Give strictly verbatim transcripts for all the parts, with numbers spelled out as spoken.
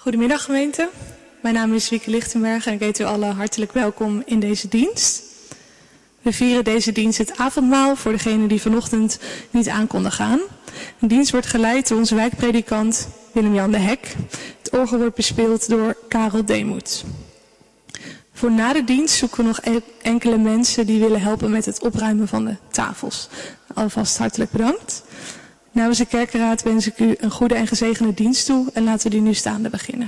Goedemiddag gemeente, mijn naam is Wieke Lichtenberg en ik heet u allen hartelijk welkom in deze dienst. We vieren deze dienst het avondmaal voor degenen die vanochtend niet aan konden gaan. De dienst wordt geleid door onze wijkpredikant Willem-Jan de Hek. Het orgel wordt bespeeld door Karel Deemoet. Voor na de dienst zoeken we nog enkele mensen die willen helpen met het opruimen van de tafels. Alvast hartelijk bedankt. Namens de kerkenraad wens ik u een goede en gezegende dienst toe en laten we die nu staande beginnen.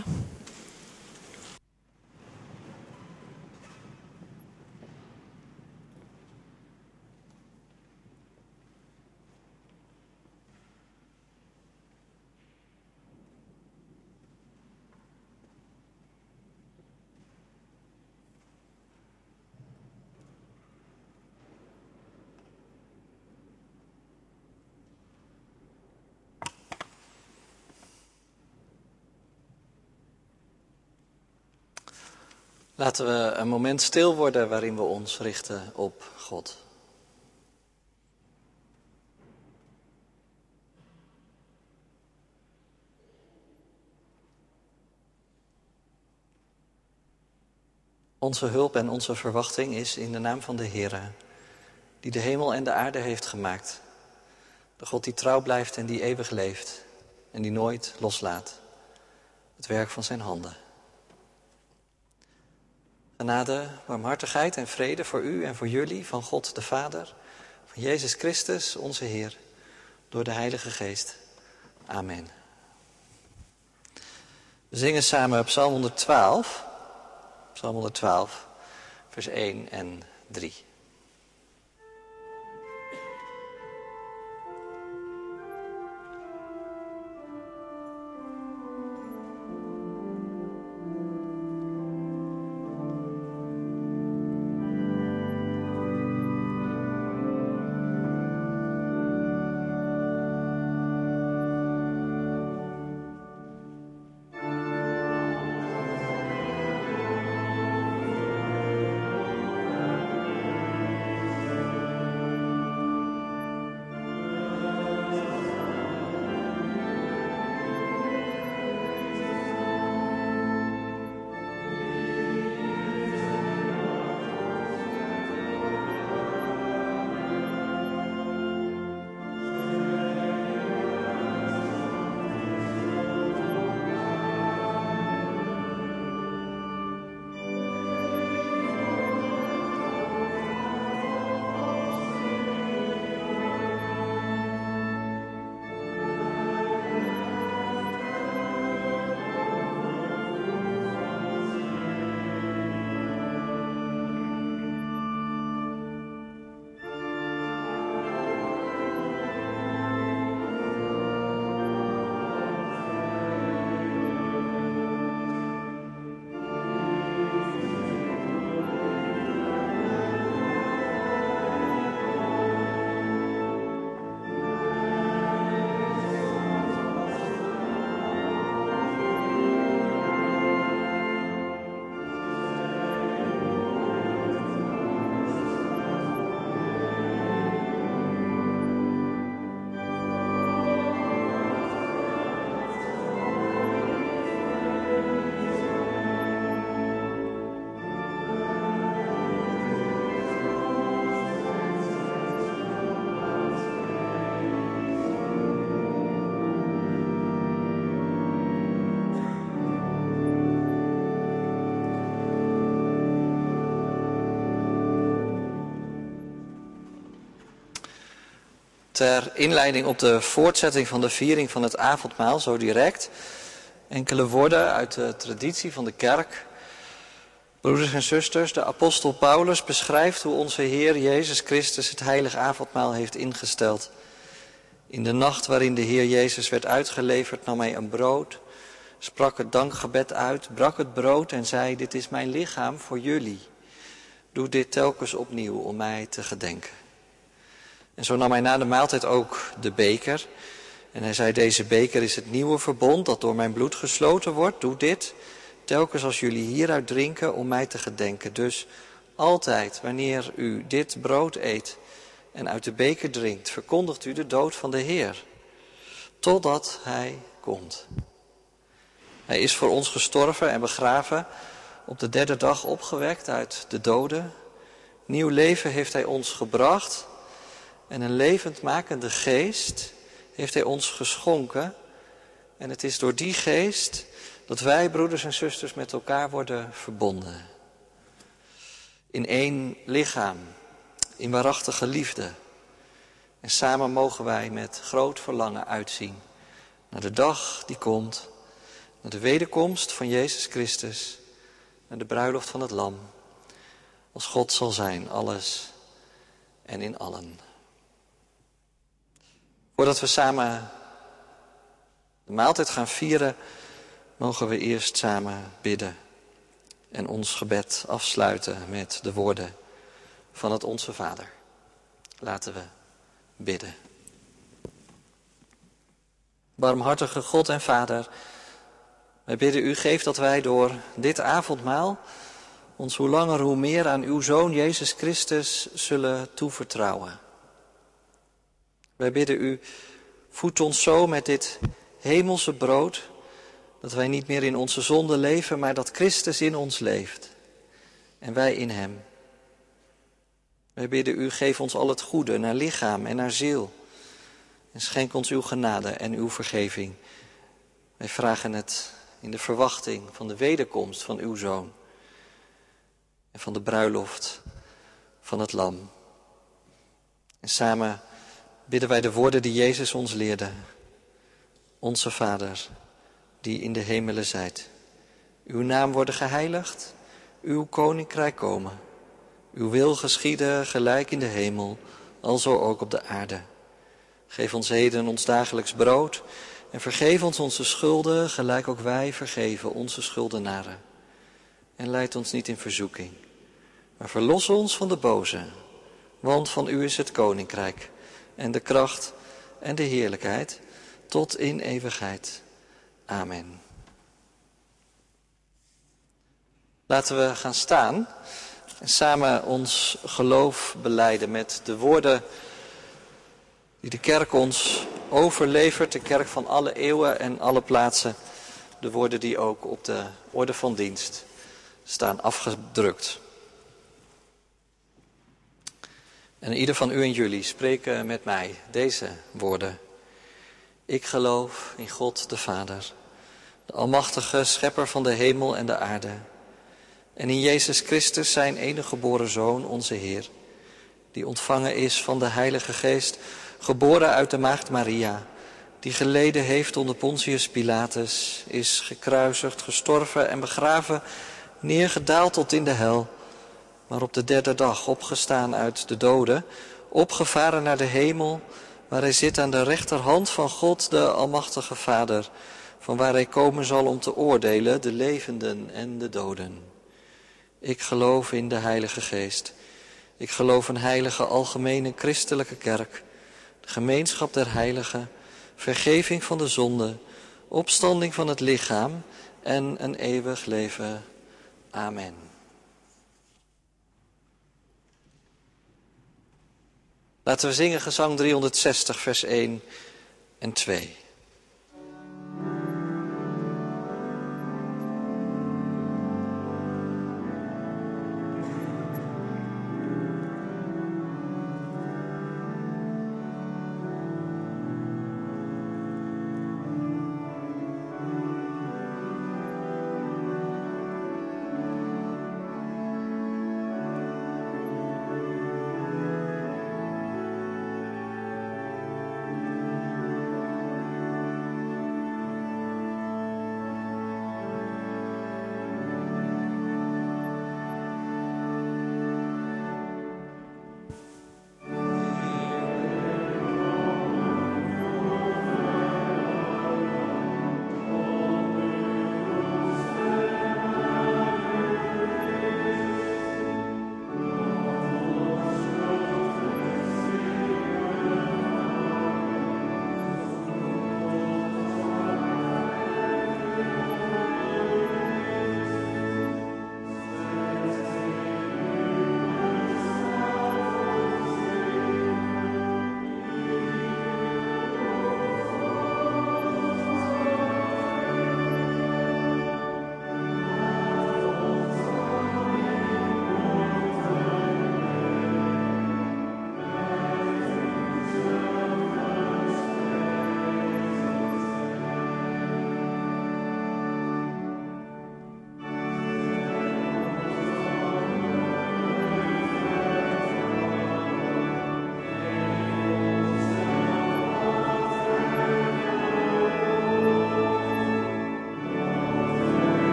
Laten we een moment stil worden waarin we ons richten op God. Onze hulp en onze verwachting is in de naam van de Heere, die de hemel en de aarde heeft gemaakt. De God die trouw blijft en die eeuwig leeft en die nooit loslaat. Het werk van zijn handen. Genade, barmhartigheid en vrede voor u en voor jullie, van God de Vader, van Jezus Christus, onze Heer, door de Heilige Geest. Amen. We zingen samen Psalm honderdtwaalf, Psalm honderdtwaalf, vers één en drie. Ter inleiding op de voortzetting van de viering van het avondmaal, zo direct, enkele woorden uit de traditie van de kerk. Broeders en zusters, de apostel Paulus beschrijft hoe onze Heer Jezus Christus het heilige avondmaal heeft ingesteld. In de nacht waarin de Heer Jezus werd uitgeleverd, nam hij een brood, sprak het dankgebed uit, brak het brood en zei: dit is mijn lichaam voor jullie. Doe dit telkens opnieuw om mij te gedenken. En zo nam hij na de maaltijd ook de beker. En hij zei: deze beker is het nieuwe verbond dat door mijn bloed gesloten wordt. Doe dit telkens als jullie hieruit drinken om mij te gedenken. Dus altijd wanneer u dit brood eet en uit de beker drinkt, verkondigt u de dood van de Heer, totdat hij komt. Hij is voor ons gestorven en begraven, op de derde dag opgewekt uit de doden. Nieuw leven heeft hij ons gebracht en een levendmakende geest heeft hij ons geschonken. En het is door die geest dat wij, broeders en zusters, met elkaar worden verbonden. In één lichaam, in waarachtige liefde. En samen mogen wij met groot verlangen uitzien naar de dag die komt, naar de wederkomst van Jezus Christus, naar de bruiloft van het Lam. Als God zal zijn, alles en in allen. Voordat we samen de maaltijd gaan vieren, mogen we eerst samen bidden en ons gebed afsluiten met de woorden van het Onze Vader. Laten we bidden. Barmhartige God en Vader, wij bidden u, geef dat wij door dit avondmaal ons hoe langer hoe meer aan uw Zoon Jezus Christus zullen toevertrouwen. Wij bidden u, voed ons zo met dit hemelse brood, dat wij niet meer in onze zonde leven, maar dat Christus in ons leeft en wij in hem. Wij bidden u, geef ons al het goede naar lichaam en naar ziel en schenk ons uw genade en uw vergeving. Wij vragen het in de verwachting van de wederkomst van uw Zoon en van de bruiloft van het Lam. En samen bidden wij de woorden die Jezus ons leerde. Onze Vader, die in de hemelen zijt. Uw naam worden geheiligd, uw koninkrijk komen. Uw wil geschieden gelijk in de hemel, alzo ook op de aarde. Geef ons heden ons dagelijks brood en vergeef ons onze schulden, gelijk ook wij vergeven onze schuldenaren. En leid ons niet in verzoeking, maar verlos ons van de boze. Want van u is het koninkrijk en de kracht en de heerlijkheid tot in eeuwigheid. Amen. Laten we gaan staan en samen ons geloof belijden met de woorden die de kerk ons overlevert, de kerk van alle eeuwen en alle plaatsen. De woorden die ook op de orde van dienst staan afgedrukt. En ieder van u en jullie spreken met mij deze woorden. Ik geloof in God de Vader, de almachtige schepper van de hemel en de aarde. En in Jezus Christus, zijn enige geboren Zoon, onze Heer, die ontvangen is van de Heilige Geest, geboren uit de maagd Maria, die geleden heeft onder Pontius Pilatus, is gekruisigd, gestorven en begraven, neergedaald tot in de hel, maar op de derde dag opgestaan uit de doden, opgevaren naar de hemel, waar hij zit aan de rechterhand van God, de Almachtige Vader, van waar hij komen zal om te oordelen de levenden en de doden. Ik geloof in de Heilige Geest. Ik geloof een heilige algemene christelijke kerk, de gemeenschap der heiligen, vergeving van de zonde, opstanding van het lichaam en een eeuwig leven. Amen. Laten we zingen gezang driehonderdzestig, vers één en twee.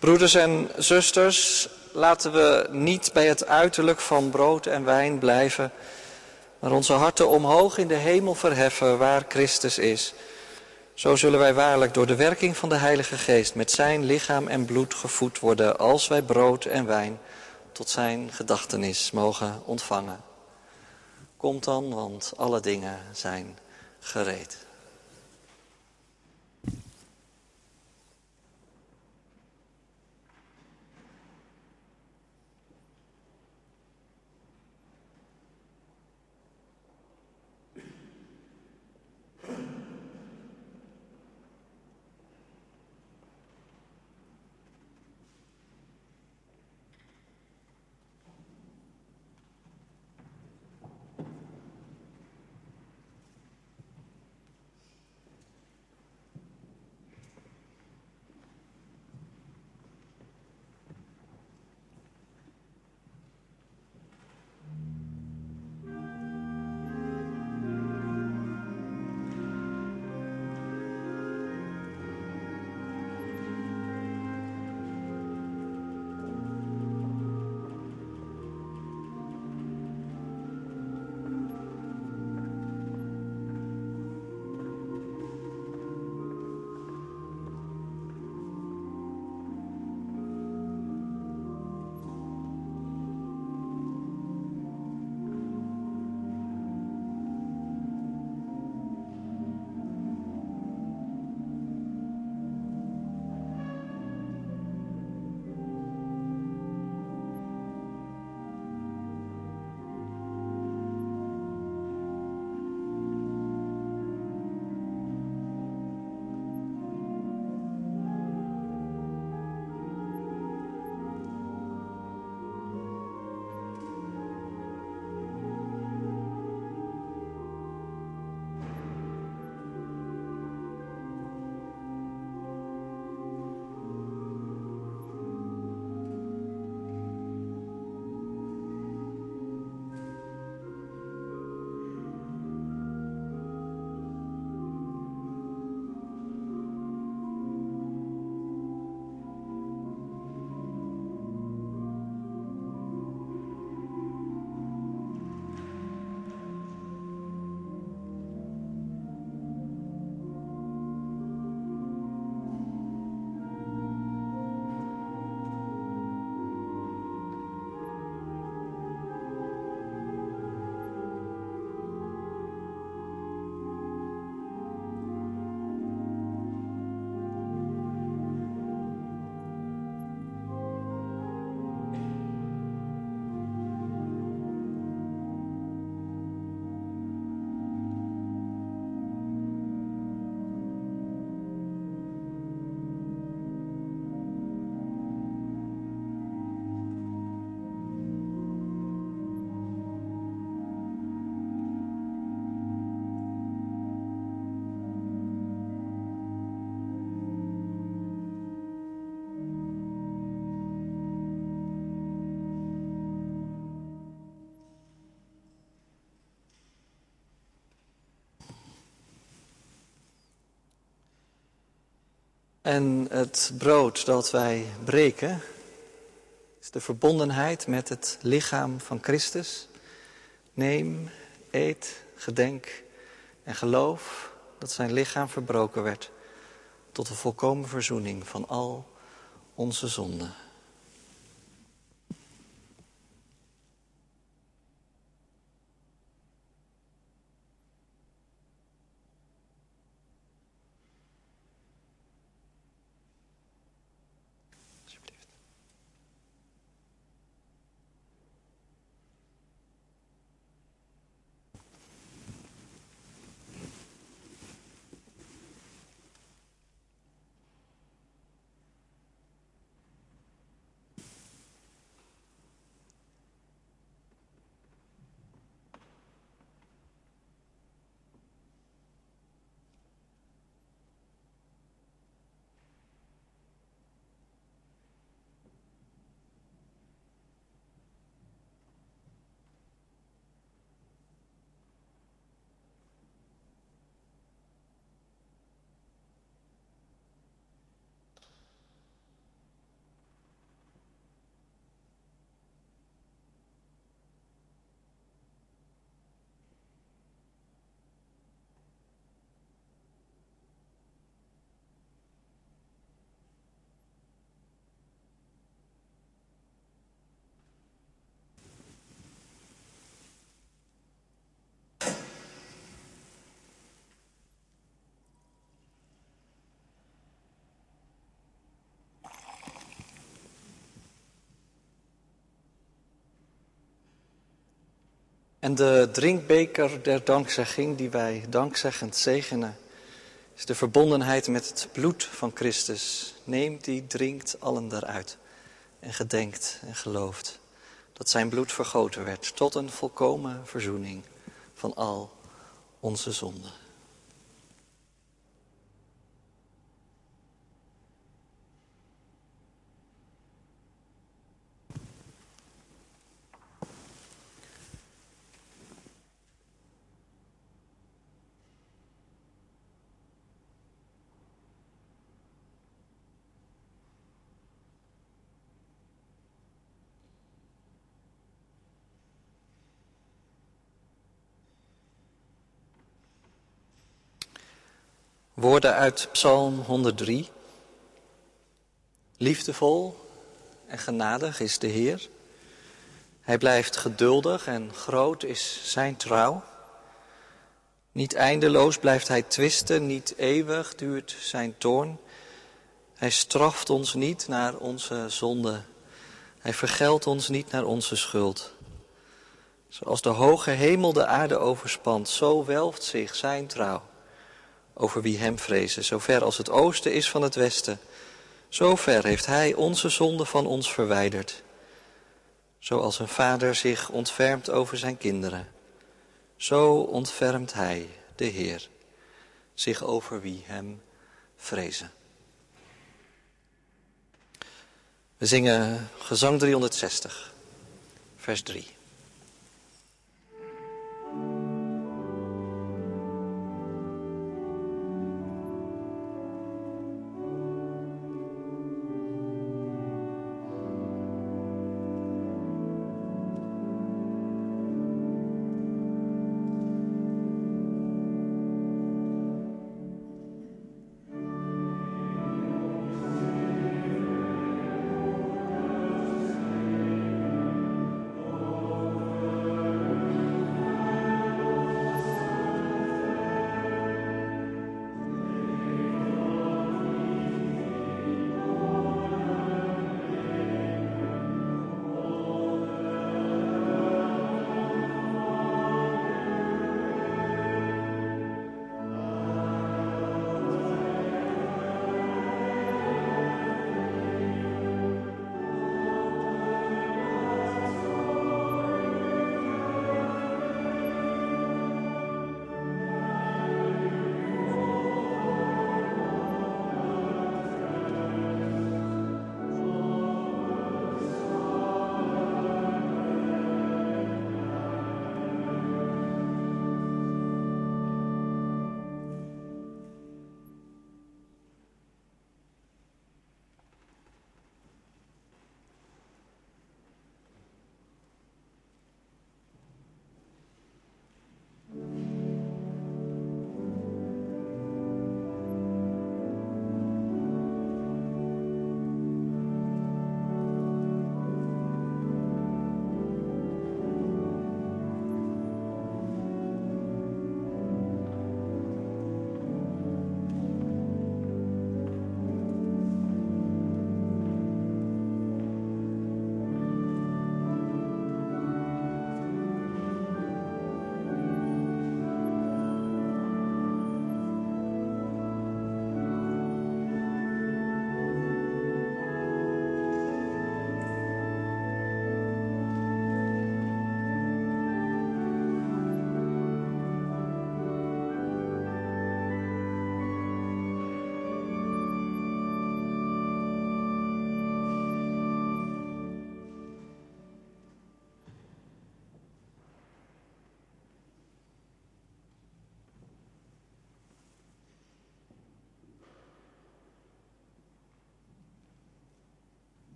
Broeders en zusters, laten we niet bij het uiterlijk van brood en wijn blijven, maar onze harten omhoog in de hemel verheffen waar Christus is. Zo zullen wij waarlijk door de werking van de Heilige Geest met zijn lichaam en bloed gevoed worden, als wij brood en wijn tot zijn gedachtenis mogen ontvangen. Komt dan, want alle dingen zijn gereed. En het brood dat wij breken is de verbondenheid met het lichaam van Christus. Neem, eet, gedenk en geloof dat zijn lichaam verbroken werd tot de volkomen verzoening van al onze zonden. En de drinkbeker der dankzegging die wij dankzeggend zegenen, is de verbondenheid met het bloed van Christus. Neemt die, drinkt allen daaruit en gedenkt en gelooft dat zijn bloed vergoten werd tot een volkomen verzoening van al onze zonden. Woorden uit Psalm honderddrie. Liefdevol en genadig is de Heer. Hij blijft geduldig en groot is zijn trouw. Niet eindeloos blijft hij twisten, niet eeuwig duurt zijn toorn. Hij straft ons niet naar onze zonde. Hij vergeldt ons niet naar onze schuld. Zoals de hoge hemel de aarde overspant, zo welft zich zijn trouw over wie hem vrezen. Zo ver als het oosten is van het westen, zo ver heeft hij onze zonde van ons verwijderd. Zoals een vader zich ontfermt over zijn kinderen, zo ontfermt hij, de Heer, zich over wie hem vrezen. We zingen gezang driehonderdzestig, vers drie. O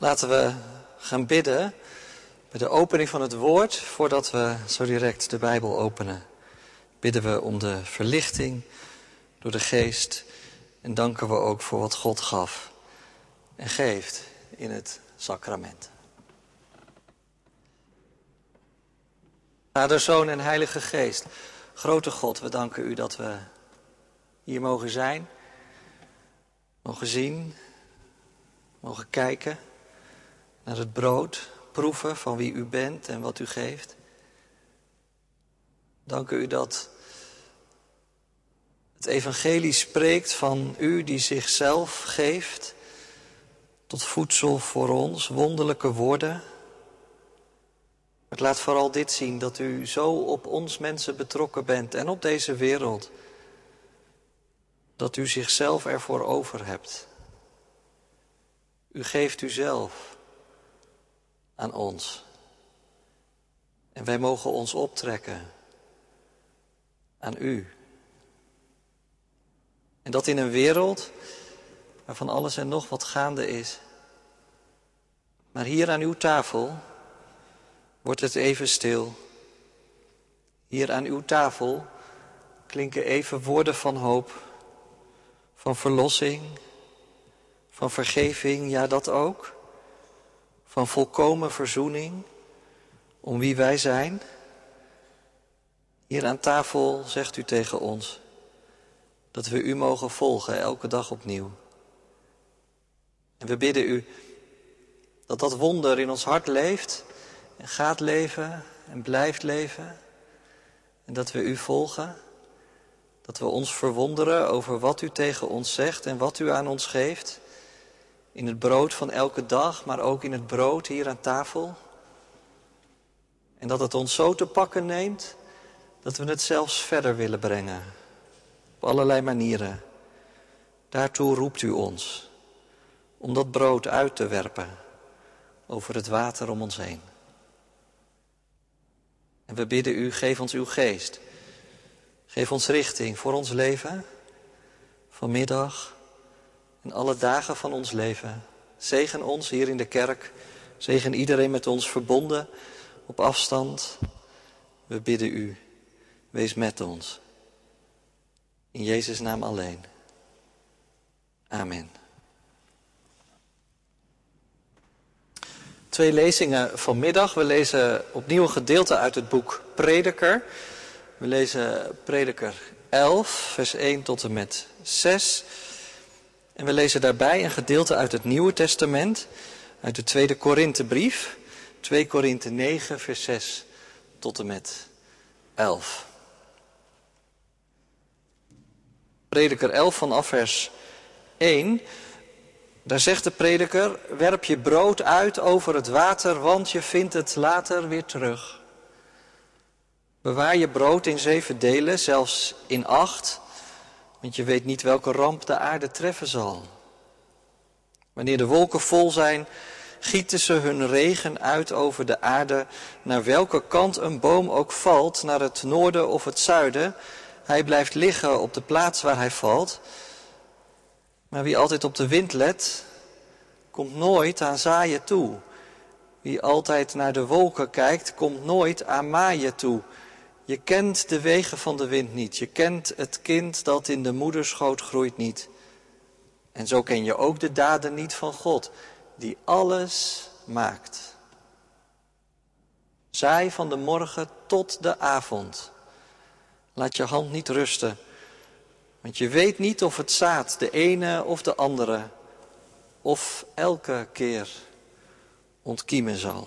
Laten we gaan bidden bij de opening van het woord, voordat we zo direct de Bijbel openen. Bidden we om de verlichting door de geest en danken we ook voor wat God gaf en geeft in het sacrament. Vader, Zoon en Heilige Geest, grote God, we danken u dat we hier mogen zijn, mogen zien, mogen kijken naar het brood, proeven van wie u bent en wat u geeft. Dank u dat het evangelie spreekt van u die zichzelf geeft tot voedsel voor ons, wonderlijke woorden. Het laat vooral dit zien, dat u zo op ons mensen betrokken bent en op deze wereld, dat u zichzelf ervoor over hebt. U geeft uzelf aan ons. En wij mogen ons optrekken aan u. En dat in een wereld waarvan alles en nog wat gaande is. Maar hier aan uw tafel wordt het even stil. Hier aan uw tafel klinken even woorden van hoop, van verlossing, van vergeving, ja dat ook. Van volkomen verzoening om wie wij zijn. Hier aan tafel zegt u tegen ons dat we u mogen volgen elke dag opnieuw. En we bidden u dat dat wonder in ons hart leeft en gaat leven en blijft leven. En dat we u volgen, dat we ons verwonderen over wat u tegen ons zegt en wat u aan ons geeft. In het brood van elke dag, maar ook in het brood hier aan tafel. En dat het ons zo te pakken neemt, dat we het zelfs verder willen brengen. Op allerlei manieren. Daartoe roept u ons. Om dat brood uit te werpen over het water om ons heen. En we bidden u, geef ons uw geest. Geef ons richting voor ons leven. Vanmiddag en alle dagen van ons leven. Zegen ons hier in de kerk. Zegen iedereen met ons verbonden op afstand. We bidden u, wees met ons. In Jezus' naam alleen. Amen. Twee lezingen vanmiddag. We lezen opnieuw een gedeelte uit het boek Prediker. We lezen Prediker elf, vers één tot en met zes. En we lezen daarbij een gedeelte uit het Nieuwe Testament, uit de tweede Korinthebrief, twee Korinthe negen, vers zes tot en met elf. Prediker elf vanaf vers één. Daar zegt de prediker, werp je brood uit over het water, want je vindt het later weer terug. Bewaar je brood in zeven delen, zelfs in acht, want je weet niet welke ramp de aarde treffen zal. Wanneer de wolken vol zijn, gieten ze hun regen uit over de aarde, naar welke kant een boom ook valt, naar het noorden of het zuiden. Hij blijft liggen op de plaats waar hij valt. Maar wie altijd op de wind let, komt nooit aan zaaien toe. Wie altijd naar de wolken kijkt, komt nooit aan maaien toe. Je kent de wegen van de wind niet. Je kent het kind dat in de moederschoot groeit niet. En zo ken je ook de daden niet van God, die alles maakt. Zaai van de morgen tot de avond. Laat je hand niet rusten. Want je weet niet of het zaad de ene of de andere, of elke keer ontkiemen zal.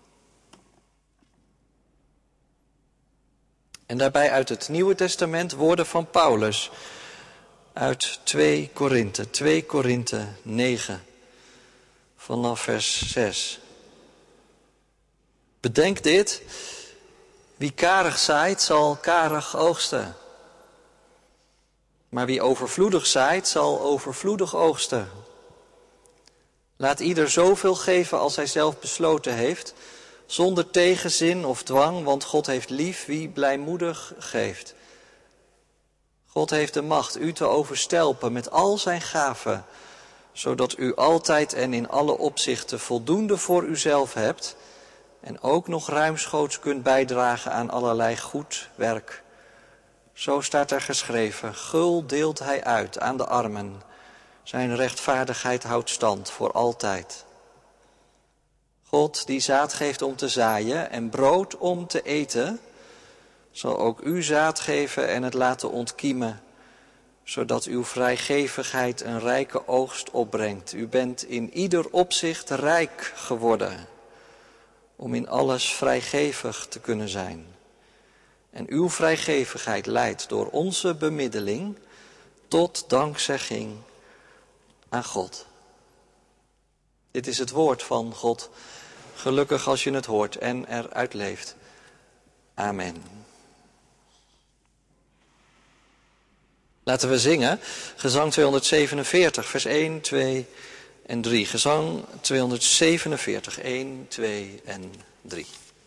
En daarbij uit het Nieuwe Testament woorden van Paulus. Uit twee Korinthe, twee Korinthe negen, vanaf vers zes. Bedenk dit, wie karig zaait, zal karig oogsten. Maar wie overvloedig zaait, zal overvloedig oogsten. Laat ieder zoveel geven als hij zelf besloten heeft, zonder tegenzin of dwang, want God heeft lief wie blijmoedig geeft. God heeft de macht u te overstelpen met al zijn gaven, zodat u altijd en in alle opzichten voldoende voor uzelf hebt en ook nog ruimschoots kunt bijdragen aan allerlei goed werk. Zo staat er geschreven, gul deelt hij uit aan de armen. Zijn rechtvaardigheid houdt stand voor altijd. God die zaad geeft om te zaaien en brood om te eten, zal ook u zaad geven en het laten ontkiemen, zodat uw vrijgevigheid een rijke oogst opbrengt. U bent in ieder opzicht rijk geworden, om in alles vrijgevig te kunnen zijn. En uw vrijgevigheid leidt door onze bemiddeling tot dankzegging aan God. Dit is het woord van God. Gelukkig als je het hoort en eruit leeft. Amen. Laten we zingen. Gezang tweehonderdzevenenveertig, vers één, twee en drie. Gezang tweehonderdzevenenveertig, één, twee en drie.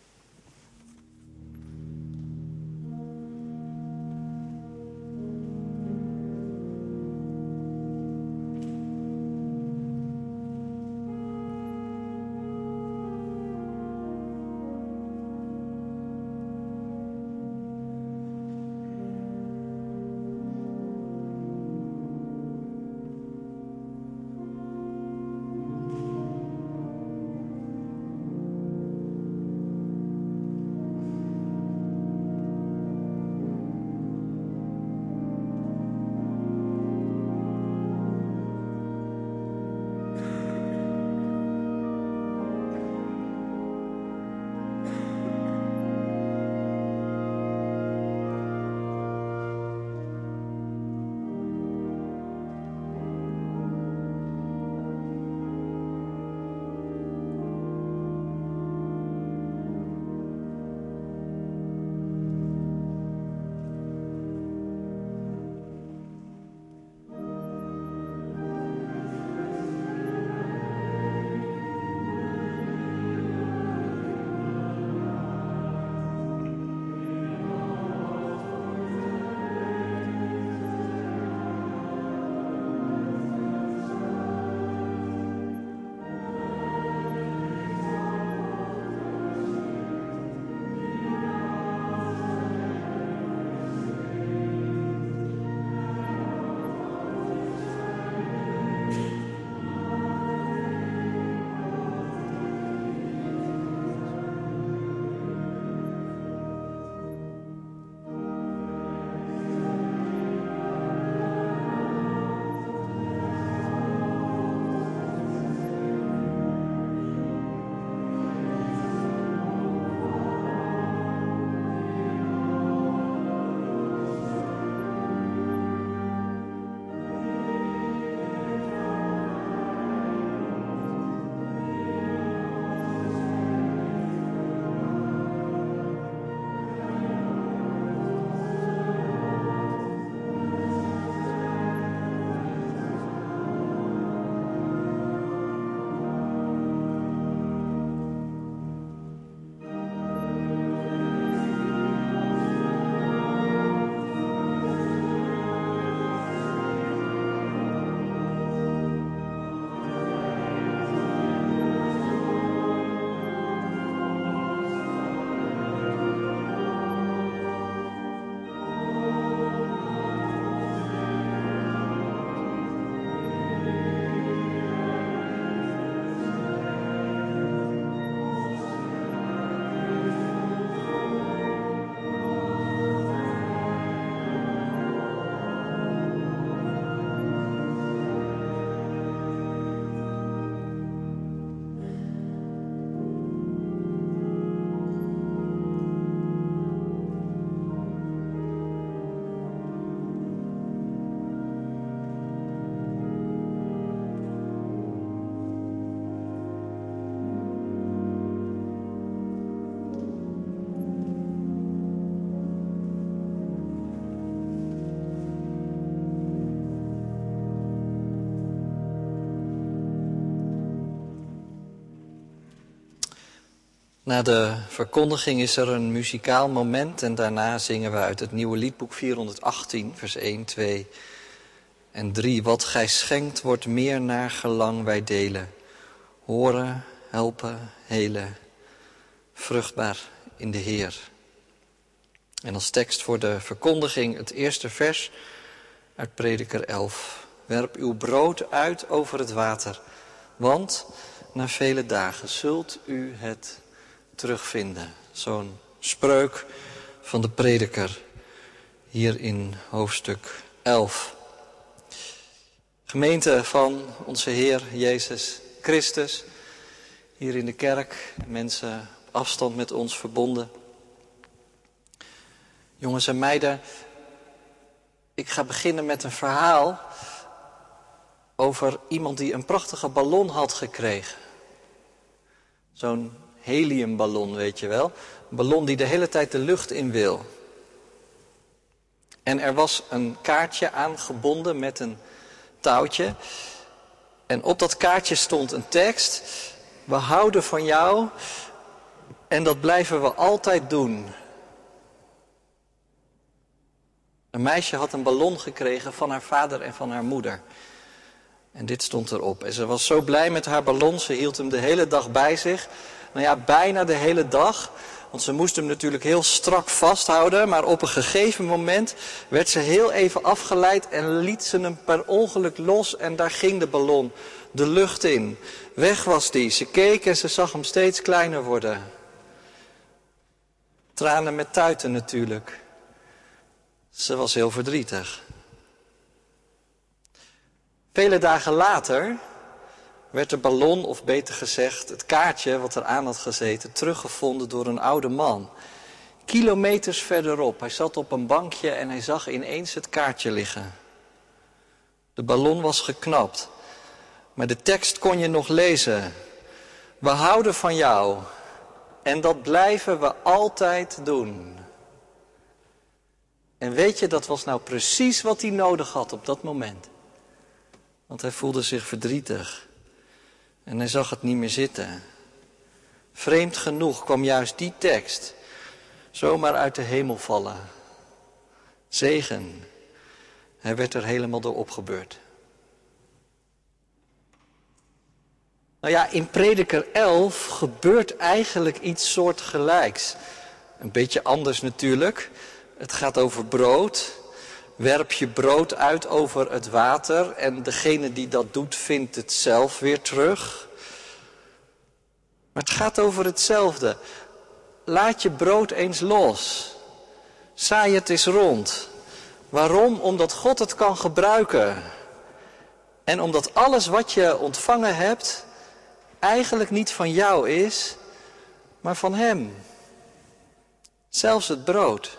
Na de verkondiging is er een muzikaal moment en daarna zingen we uit het nieuwe liedboek vierhonderdachttien, vers één, twee En drie, wat gij schenkt wordt meer naar gelang wij delen. Horen, helpen, helen, vruchtbaar in de Heer. En als tekst voor de verkondiging het eerste vers uit Prediker elf. Werp uw brood uit over het water, want na vele dagen zult u het terugvinden. Zo'n spreuk van de prediker hier in hoofdstuk elf. Gemeente van onze Heer Jezus Christus, hier in de kerk, mensen op afstand met ons verbonden. Jongens en meiden, ik ga beginnen met een verhaal over iemand die een prachtige ballon had gekregen. Zo'n heliumballon, weet je wel. Een ballon die de hele tijd de lucht in wil. En er was een kaartje aangebonden met een touwtje. En op dat kaartje stond een tekst. We houden van jou en dat blijven we altijd doen. Een meisje had een ballon gekregen van haar vader en van haar moeder. En dit stond erop. En ze was zo blij met haar ballon, ze hield hem de hele dag bij zich. Nou ja, bijna de hele dag. Want ze moest hem natuurlijk heel strak vasthouden. Maar op een gegeven moment werd ze heel even afgeleid en liet ze hem per ongeluk los. En daar ging de ballon de lucht in. Weg was die. Ze keek en ze zag hem steeds kleiner worden. Tranen met tuiten natuurlijk. Ze was heel verdrietig. Vele dagen later werd de ballon, of beter gezegd het kaartje wat er aan had gezeten, teruggevonden door een oude man. Kilometers verderop. Hij zat op een bankje en hij zag ineens het kaartje liggen. De ballon was geknapt. Maar de tekst kon je nog lezen. We houden van jou en dat blijven we altijd doen. En weet je, dat was nou precies wat hij nodig had op dat moment. Want hij voelde zich verdrietig. En hij zag het niet meer zitten. Vreemd genoeg kwam juist die tekst zomaar uit de hemel vallen. Zegen. Hij werd er helemaal door opgebeurd. Nou ja, in Prediker elf gebeurt eigenlijk iets soortgelijks. Een beetje anders natuurlijk. Het gaat over brood. Werp je brood uit over het water en degene die dat doet vindt het zelf weer terug. Maar het gaat over hetzelfde. Laat je brood eens los. Zaai het eens rond. Waarom? Omdat God het kan gebruiken. En omdat alles wat je ontvangen hebt eigenlijk niet van jou is, maar van Hem. Zelfs het brood.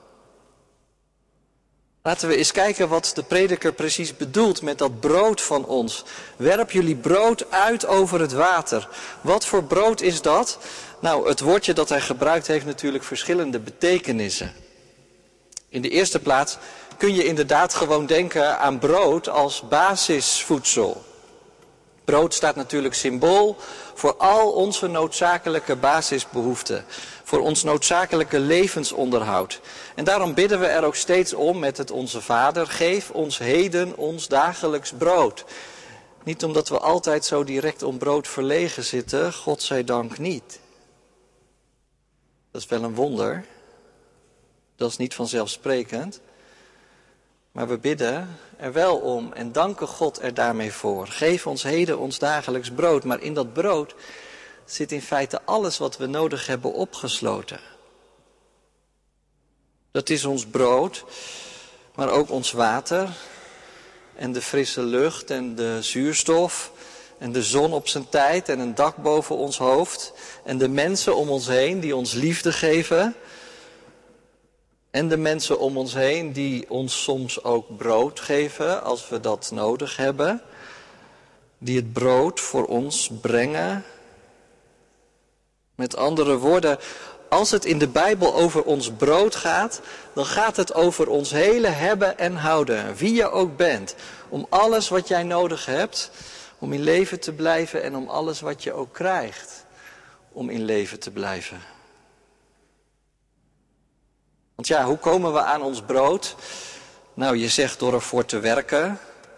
Laten we eens kijken wat de prediker precies bedoelt met dat brood van ons. Werp jullie brood uit over het water. Wat voor brood is dat? Nou, het woordje dat hij gebruikt heeft natuurlijk verschillende betekenissen. In de eerste plaats kun je inderdaad gewoon denken aan brood als basisvoedsel. Brood staat natuurlijk symbool voor al onze noodzakelijke basisbehoeften. Voor ons noodzakelijke levensonderhoud. En daarom bidden we er ook steeds om met het Onze Vader. Geef ons heden ons dagelijks brood. Niet omdat we altijd zo direct om brood verlegen zitten, God zij dank niet. Dat is wel een wonder. Dat is niet vanzelfsprekend. Maar we bidden er wel om en danken God er daarmee voor. Geef ons heden ons dagelijks brood. Maar in dat brood zit in feite alles wat we nodig hebben opgesloten. Dat is ons brood, maar ook ons water en de frisse lucht en de zuurstof en de zon op zijn tijd en een dak boven ons hoofd en de mensen om ons heen die ons liefde geven en de mensen om ons heen die ons soms ook brood geven als we dat nodig hebben, die het brood voor ons brengen. Met andere woorden, als het in de Bijbel over ons brood gaat, dan gaat het over ons hele hebben en houden. Wie je ook bent. Om alles wat jij nodig hebt, om in leven te blijven en om alles wat je ook krijgt, om in leven te blijven. Want ja, hoe komen we aan ons brood? Nou, je zegt door ervoor te werken.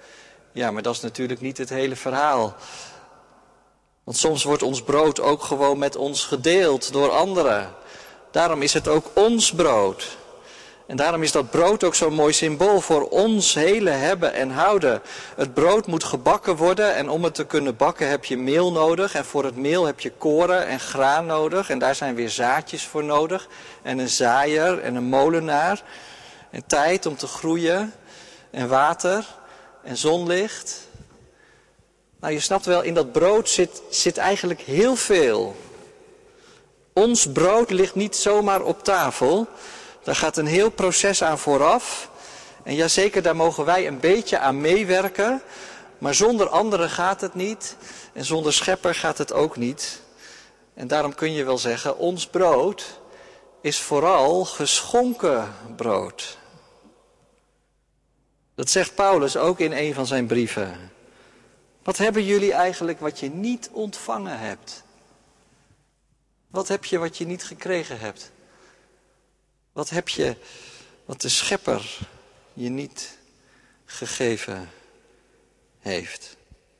Ja, maar dat is natuurlijk niet het hele verhaal. Want soms wordt ons brood ook gewoon met ons gedeeld door anderen. Daarom is het ook ons brood. En daarom is dat brood ook zo'n mooi symbool voor ons hele hebben en houden. Het brood moet gebakken worden en om het te kunnen bakken heb je meel nodig. En voor het meel heb je koren en graan nodig. En daar zijn weer zaadjes voor nodig. En een zaaier en een molenaar. En tijd om te groeien. En water en zonlicht. Nou, je snapt wel, in dat brood zit, zit eigenlijk heel veel. Ons brood ligt niet zomaar op tafel. Daar gaat een heel proces aan vooraf. En jazeker, daar mogen wij een beetje aan meewerken. Maar zonder anderen gaat het niet. En zonder schepper gaat het ook niet. En daarom kun je wel zeggen, ons brood is vooral geschonken brood. Dat zegt Paulus ook in een van zijn brieven. Wat hebben jullie eigenlijk wat je niet ontvangen hebt? Wat heb je wat je niet gekregen hebt? Wat heb je wat de schepper je niet gegeven heeft?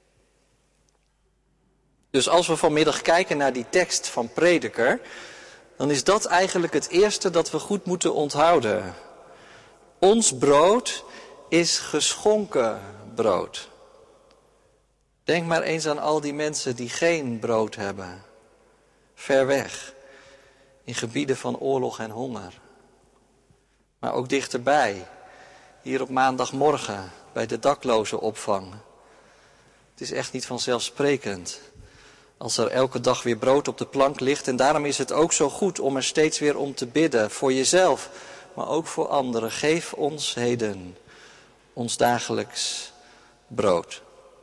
Dus als we vanmiddag kijken naar die tekst van Prediker, dan is dat eigenlijk het eerste dat we goed moeten onthouden. Ons brood is geschonken brood. Denk maar eens aan al die mensen die geen brood hebben. Ver weg, in gebieden van oorlog en honger. Maar ook dichterbij, hier op maandagmorgen bij de daklozenopvang. Het is echt niet vanzelfsprekend als er elke dag weer brood op de plank ligt. En daarom is het ook zo goed om er steeds weer om te bidden. Voor jezelf, maar ook voor anderen. Geef ons heden ons dagelijks brood.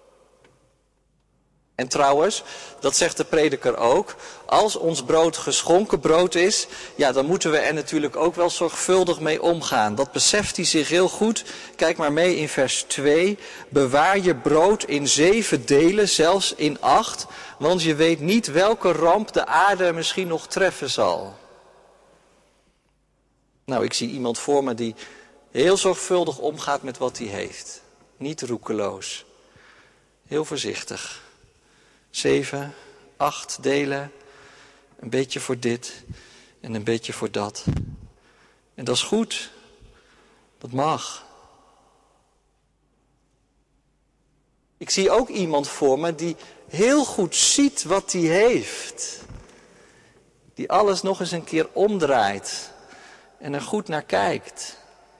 En trouwens, dat zegt de prediker ook, als ons brood geschonken brood is, ja, dan moeten we er natuurlijk ook wel zorgvuldig mee omgaan. Dat beseft hij zich heel goed. Kijk maar mee in vers twee. Bewaar je brood in zeven delen, zelfs in acht, want je weet niet welke ramp de aarde misschien nog treffen zal. Nou, ik zie iemand voor me die heel zorgvuldig omgaat met wat hij heeft. Niet roekeloos. Heel voorzichtig. Zeven, acht delen, een beetje voor dit en een beetje voor dat. En dat is goed, dat mag. Ik zie ook iemand voor me die heel goed ziet wat hij heeft. Die alles nog eens een keer omdraait en er goed naar kijkt.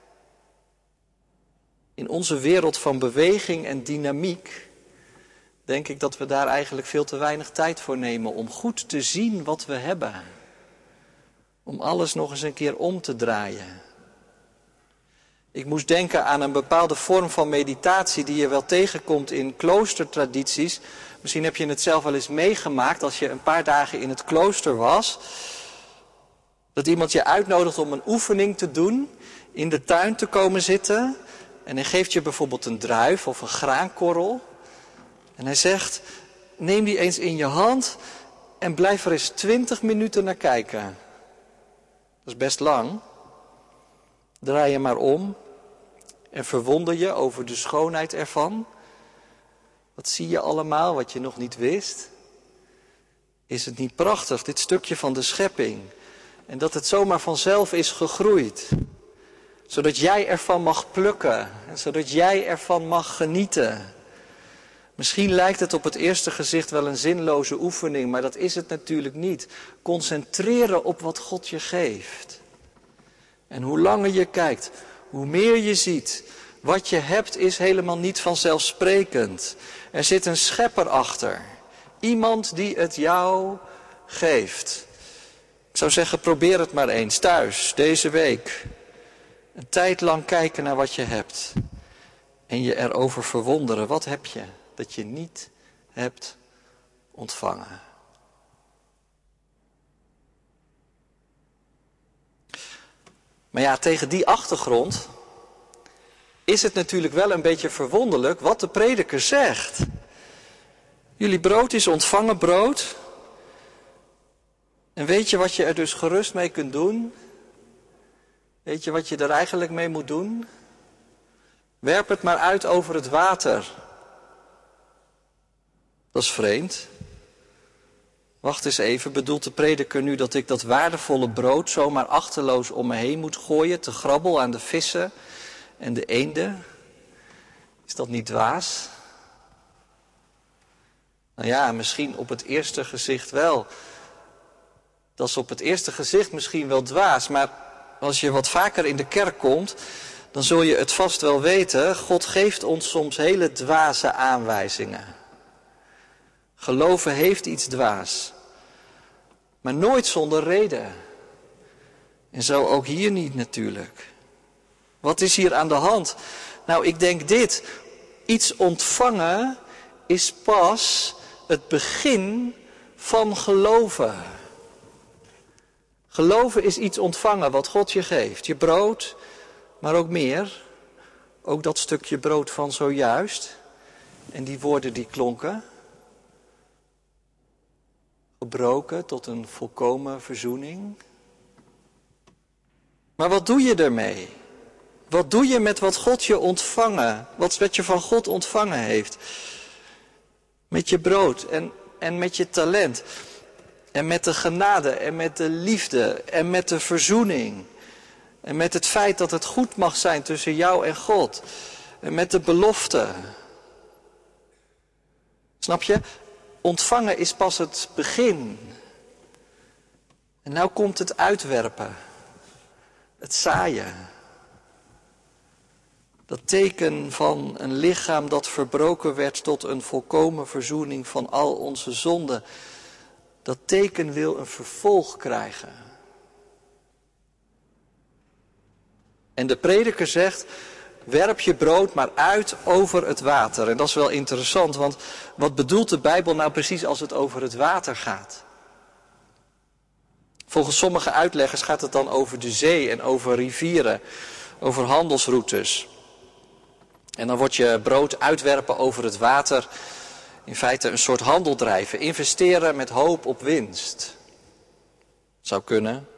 In onze wereld van beweging en dynamiek denk ik dat we daar eigenlijk veel te weinig tijd voor nemen om goed te zien wat we hebben. Om alles nog eens een keer om te draaien. Ik moest denken aan een bepaalde vorm van meditatie die je wel tegenkomt in kloostertradities. Misschien heb je het zelf wel eens meegemaakt als je een paar dagen in het klooster was. Dat iemand je uitnodigt om een oefening te doen, in de tuin te komen zitten. En hij geeft je bijvoorbeeld een druif of een graankorrel. En hij zegt, neem die eens in je hand en blijf er eens twintig minuten naar kijken. Dat is best lang. Draai je maar om en verwonder je over de schoonheid ervan. Wat zie je allemaal wat je nog niet wist? Is het niet prachtig, dit stukje van de schepping? En dat het zomaar vanzelf is gegroeid. Zodat jij ervan mag plukken en zodat jij ervan mag genieten. Misschien lijkt het op het eerste gezicht wel een zinloze oefening, maar dat is het natuurlijk niet. Concentreren op wat God je geeft. En hoe langer je kijkt, hoe meer je ziet. Wat je hebt is helemaal niet vanzelfsprekend. Er zit een schepper achter. Iemand die het jou geeft. Ik zou zeggen, probeer het maar eens thuis, deze week. Een tijd lang kijken naar wat je hebt. En je erover verwonderen. Wat heb je dat je niet hebt ontvangen? Maar ja, tegen die achtergrond is het natuurlijk wel een beetje verwonderlijk wat de prediker zegt. Jullie brood is ontvangen brood. En weet je wat je er dus gerust mee kunt doen? Weet je wat je er eigenlijk mee moet doen? Werp het maar uit over het water. Dat is vreemd. Wacht eens even, bedoelt de prediker nu dat ik dat waardevolle brood zomaar achterloos om me heen moet gooien, te grabbel aan de vissen en de eenden? Is dat niet dwaas? Nou ja, misschien op het eerste gezicht wel. Dat is op het eerste gezicht misschien wel dwaas, maar als je wat vaker in de kerk komt, dan zul je het vast wel weten. God geeft ons soms hele dwaze aanwijzingen. Geloven heeft iets dwaas, maar nooit zonder reden. En zo ook hier niet natuurlijk. Wat is hier aan de hand? Nou, ik denk dit. Iets ontvangen is pas het begin van geloven. Geloven is iets ontvangen wat God je geeft. Je brood, maar ook meer. Ook dat stukje brood van zojuist. En die woorden die klonken. Gebroken tot een volkomen verzoening. Maar wat doe je ermee? Wat doe je met wat God je ontvangen, wat, wat je van God ontvangen heeft? Met je brood en, en met je talent. En met de genade en met de liefde en met de verzoening. En met het feit dat het goed mag zijn tussen jou en God. En met de belofte. Snap je? Ontvangen is pas het begin. En nou komt het uitwerpen. Het zaaien. Dat teken van een lichaam dat verbroken werd tot een volkomen verzoening van al onze zonden. Dat teken wil een vervolg krijgen. En de prediker zegt, werp je brood maar uit over het water. En dat is wel interessant, want wat bedoelt de Bijbel nou precies als het over het water gaat? Volgens sommige uitleggers gaat het dan over de zee en over rivieren, over handelsroutes. En dan wordt je brood uitwerpen over het water in feite een soort handel drijven. Investeren met hoop op winst. Zou kunnen.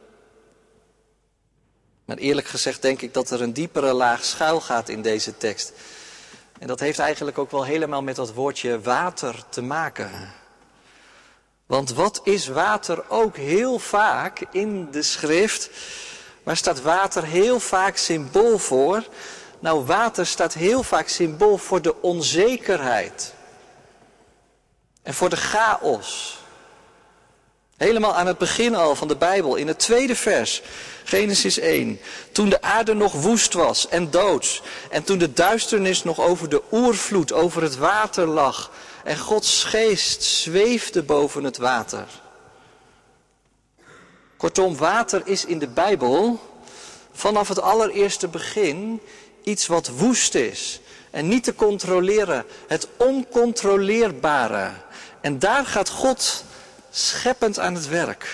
Maar eerlijk gezegd denk ik dat er een diepere laag schuil gaat in deze tekst. En dat heeft eigenlijk ook wel helemaal met dat woordje water te maken. Want wat is water ook heel vaak in de schrift? Waar staat water heel vaak symbool voor? Nou, water staat heel vaak symbool voor de onzekerheid. En voor de chaos. Helemaal aan het begin al van de Bijbel, in het tweede vers, Genesis één. Toen de aarde nog woest was en doods. En toen de duisternis nog over de oervloed, over het water lag. En Gods geest zweefde boven het water. Kortom, water is in de Bijbel vanaf het allereerste begin iets wat woest is. En niet te controleren. Het oncontroleerbare. En daar gaat God scheppend aan het werk.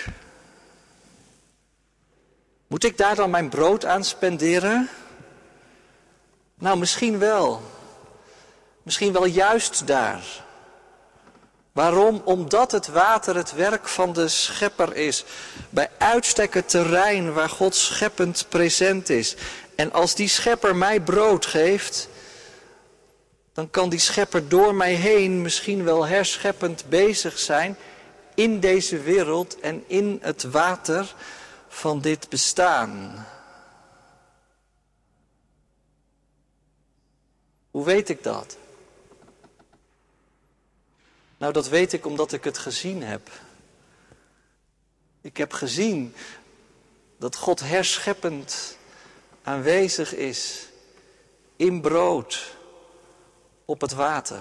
Moet ik daar dan mijn brood aan spenderen? Nou, misschien wel. Misschien wel juist daar. Waarom? Omdat het water het werk van de schepper is. Bij uitstek het terrein waar God scheppend present is. En als die schepper mij brood geeft, dan kan die schepper door mij heen misschien wel herscheppend bezig zijn in deze wereld en in het water van dit bestaan. Hoe weet ik dat? Nou, dat weet ik omdat ik het gezien heb. Ik heb gezien dat God herscheppend aanwezig is in brood op het water.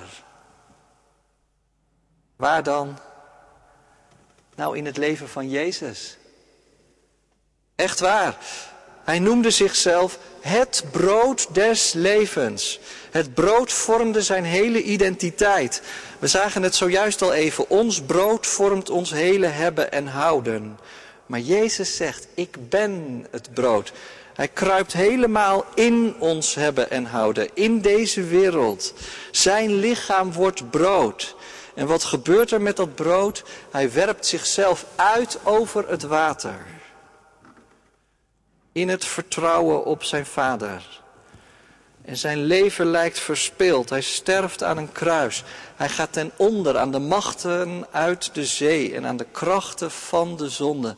Waar dan? Nou, in het leven van Jezus. Echt waar. Hij noemde zichzelf het brood des levens. Het brood vormde zijn hele identiteit. We zagen het zojuist al even. Ons brood vormt ons hele hebben en houden. Maar Jezus zegt, ik ben het brood. Hij kruipt helemaal in ons hebben en houden. In deze wereld. Zijn lichaam wordt brood. En wat gebeurt er met dat brood? Hij werpt zichzelf uit over het water. In het vertrouwen op zijn Vader. En zijn leven lijkt verspild. Hij sterft aan een kruis. Hij gaat ten onder aan de machten uit de zee en aan de krachten van de zonde.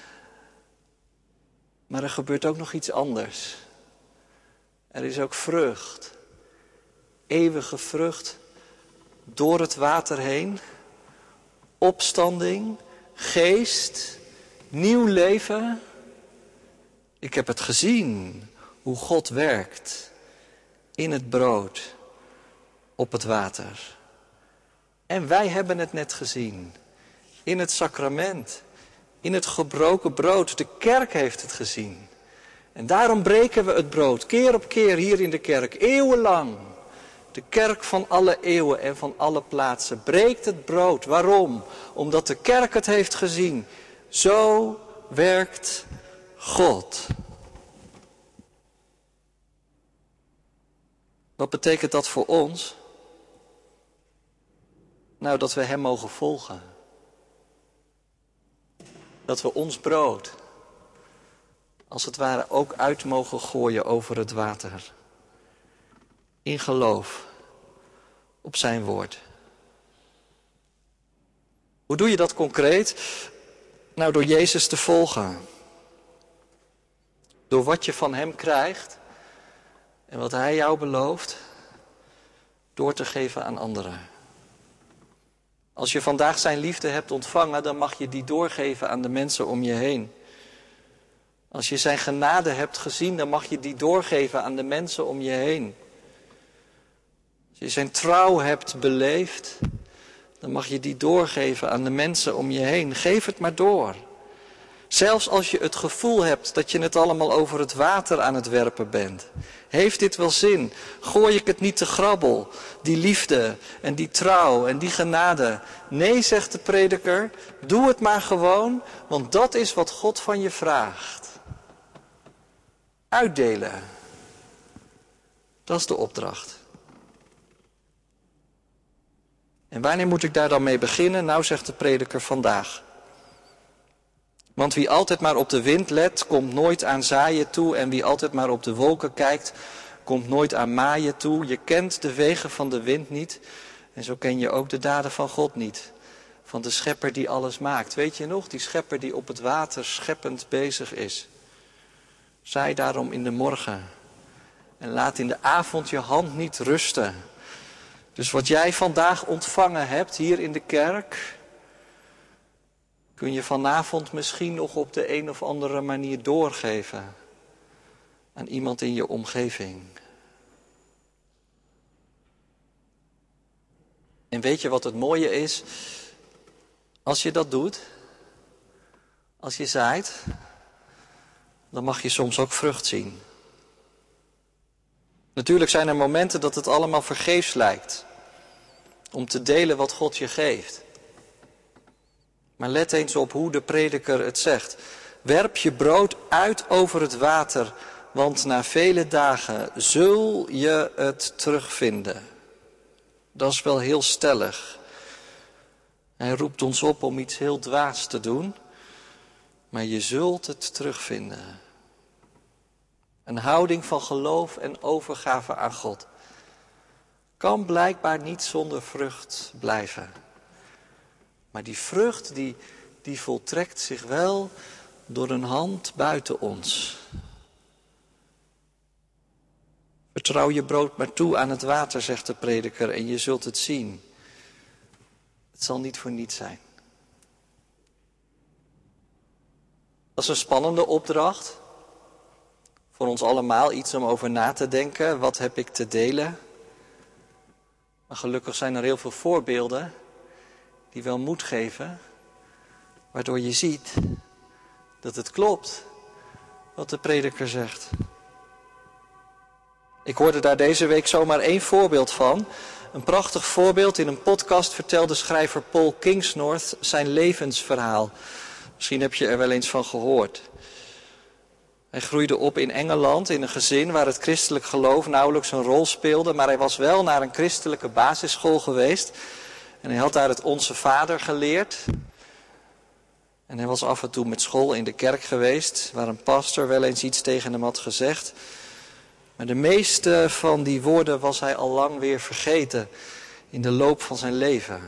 Maar er gebeurt ook nog iets anders. Er is ook vrucht. Eeuwige vrucht door het water heen. Opstanding, geest, nieuw leven. Ik heb het gezien, hoe God werkt in het brood, op het water. En wij hebben het net gezien, in het sacrament, in het gebroken brood. De kerk heeft het gezien. En daarom breken we het brood, keer op keer hier in de kerk, eeuwenlang. De kerk van alle eeuwen en van alle plaatsen breekt het brood. Waarom? Omdat de kerk het heeft gezien. Zo werkt God. Wat betekent dat voor ons? Nou, dat we hem mogen volgen. Dat we ons brood, als het ware, ook uit mogen gooien over het water. In geloof op zijn woord. Hoe doe je dat concreet? Nou, door Jezus te volgen. Door wat je van hem krijgt en wat hij jou belooft, door te geven aan anderen. Als je vandaag zijn liefde hebt ontvangen, dan mag je die doorgeven aan de mensen om je heen. Als je zijn genade hebt gezien, dan mag je die doorgeven aan de mensen om je heen. Als je zijn trouw hebt beleefd, dan mag je die doorgeven aan de mensen om je heen. Geef het maar door. Zelfs als je het gevoel hebt dat je het allemaal over het water aan het werpen bent. Heeft dit wel zin? Gooi ik het niet te grabbel? Die liefde en die trouw en die genade. Nee, zegt de prediker, doe het maar gewoon, want dat is wat God van je vraagt. Uitdelen. Dat is de opdracht. En wanneer moet ik daar dan mee beginnen? Nou, zegt de prediker, vandaag. Want wie altijd maar op de wind let, komt nooit aan zaaien toe. En wie altijd maar op de wolken kijkt, komt nooit aan maaien toe. Je kent de wegen van de wind niet. En zo ken je ook de daden van God niet. Van de schepper die alles maakt. Weet je nog, die schepper die op het water scheppend bezig is. Zaai daarom in de morgen. En laat in de avond je hand niet rusten. Dus wat jij vandaag ontvangen hebt hier in de kerk, kun je vanavond misschien nog op de een of andere manier doorgeven aan iemand in je omgeving. En weet je wat het mooie is? Als je dat doet, als je zaait, dan mag je soms ook vrucht zien. Natuurlijk zijn er momenten dat het allemaal vergeefs lijkt om te delen wat God je geeft. Maar let eens op hoe de prediker het zegt. Werp je brood uit over het water, want na vele dagen zul je het terugvinden. Dat is wel heel stellig. Hij roept ons op om iets heel dwaas te doen, maar je zult het terugvinden. Een houding van geloof en overgave aan God kan blijkbaar niet zonder vrucht blijven. Maar die vrucht die, die voltrekt zich wel door een hand buiten ons. Vertrouw je brood maar toe aan het water, zegt de prediker, en je zult het zien. Het zal niet voor niets zijn. Dat is een spannende opdracht. Voor ons allemaal iets om over na te denken. Wat heb ik te delen? Maar gelukkig zijn er heel veel voorbeelden die wel moed geven. Waardoor je ziet dat het klopt wat de prediker zegt. Ik hoorde daar deze week zomaar één voorbeeld van. Een prachtig voorbeeld. In een podcast vertelde schrijver Paul Kingsnorth zijn levensverhaal. Misschien heb je er wel eens van gehoord. Hij groeide op in Engeland in een gezin waar het christelijk geloof nauwelijks een rol speelde. Maar hij was wel naar een christelijke basisschool geweest. En hij had daar het Onze Vader geleerd. En hij was af en toe met school in de kerk geweest, waar een pastor wel eens iets tegen hem had gezegd. Maar de meeste van die woorden was hij al lang weer vergeten in de loop van zijn leven.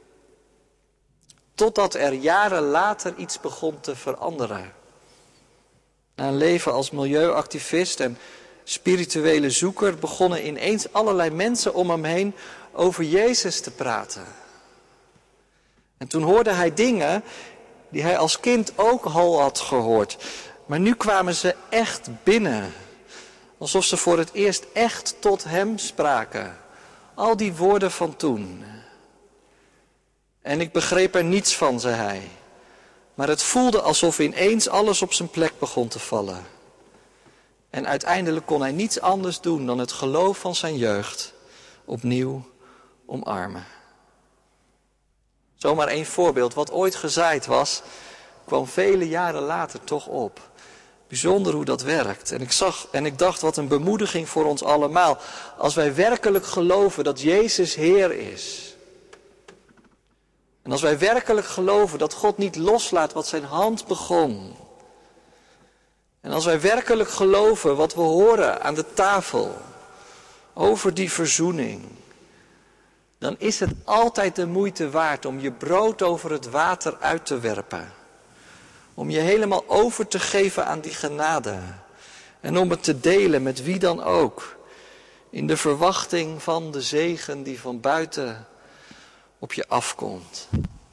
Totdat er jaren later iets begon te veranderen. Na een leven als milieuactivist en spirituele zoeker begonnen ineens allerlei mensen om hem heen over Jezus te praten. En toen hoorde hij dingen die hij als kind ook al had gehoord. Maar nu kwamen ze echt binnen. Alsof ze voor het eerst echt tot hem spraken. Al die woorden van toen. En ik begreep er niets van, zei hij. Maar het voelde alsof ineens alles op zijn plek begon te vallen. En uiteindelijk kon hij niets anders doen dan het geloof van zijn jeugd opnieuw omarmen. Zomaar één voorbeeld. Wat ooit gezaaid was, kwam vele jaren later toch op. Bijzonder hoe dat werkt. En ik zag en ik dacht, wat een bemoediging voor ons allemaal. Als wij werkelijk geloven dat Jezus Heer is. En als wij werkelijk geloven dat God niet loslaat wat zijn hand begon. En als wij werkelijk geloven wat we horen aan de tafel over die verzoening. Dan is het altijd de moeite waard om je brood over het water uit te werpen. Om je helemaal over te geven aan die genade. En om het te delen met wie dan ook. In de verwachting van de zegen die van buiten op je afkomt.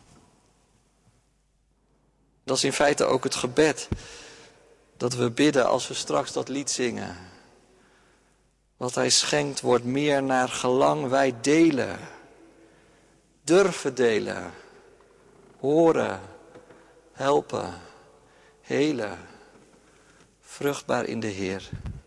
Dat is in feite ook het gebed dat we bidden als we straks dat lied zingen. Wat hij schenkt wordt meer naar gelang wij delen. Durven delen. Horen. Helpen. Helen. Vruchtbaar in de Heer.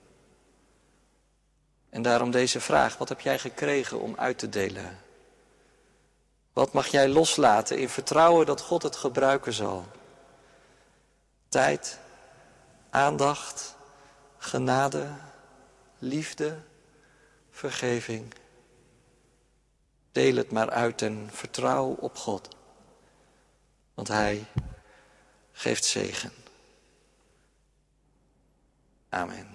En daarom deze vraag. Wat heb jij gekregen om uit te delen? Wat mag jij loslaten in vertrouwen dat God het gebruiken zal? Tijd, aandacht, genade, liefde, vergeving. Deel het maar uit en vertrouw op God. Want Hij geeft zegen. Amen.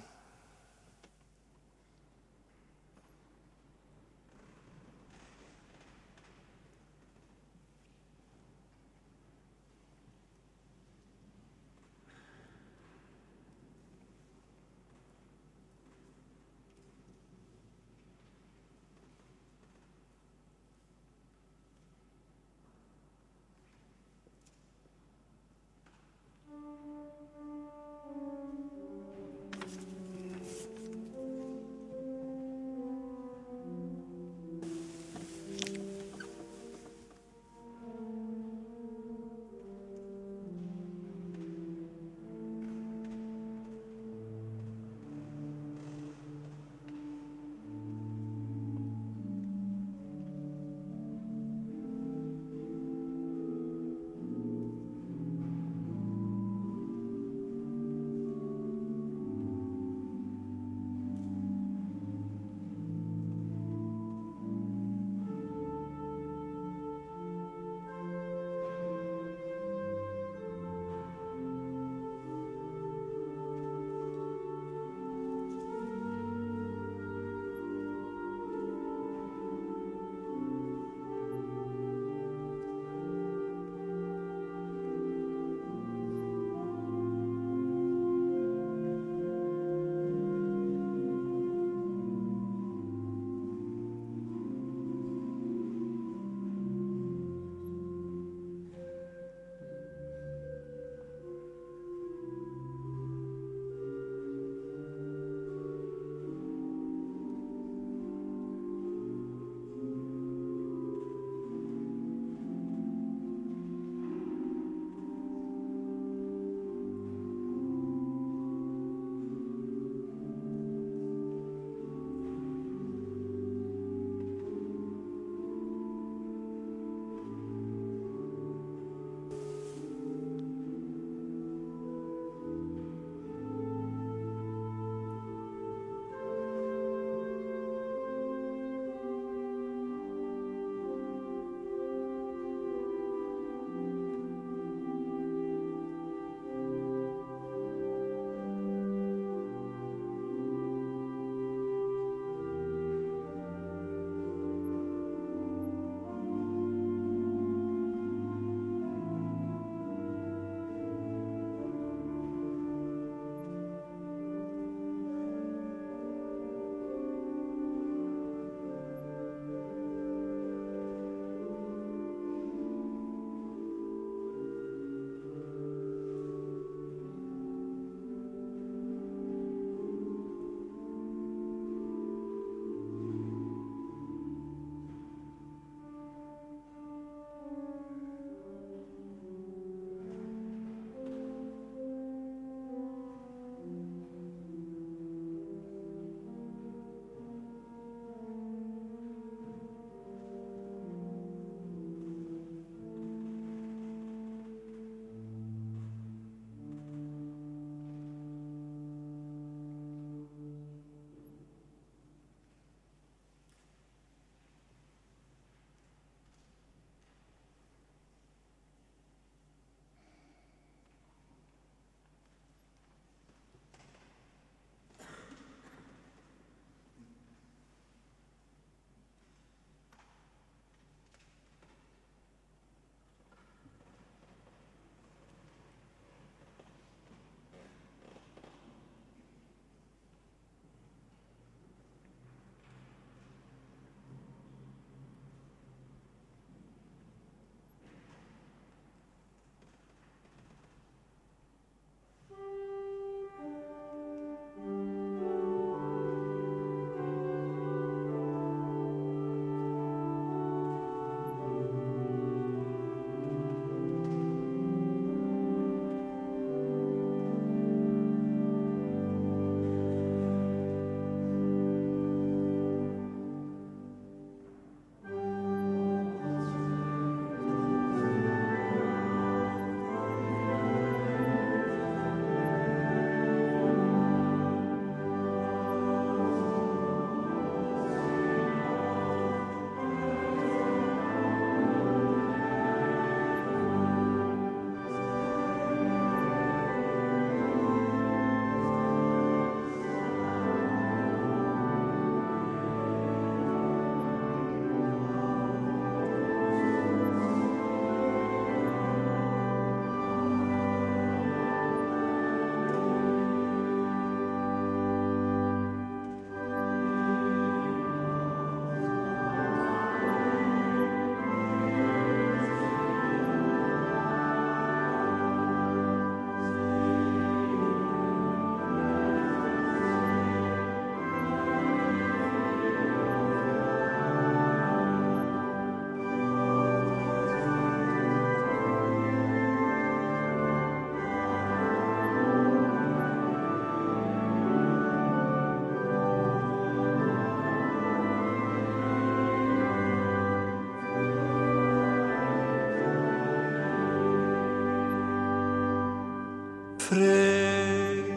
vrede.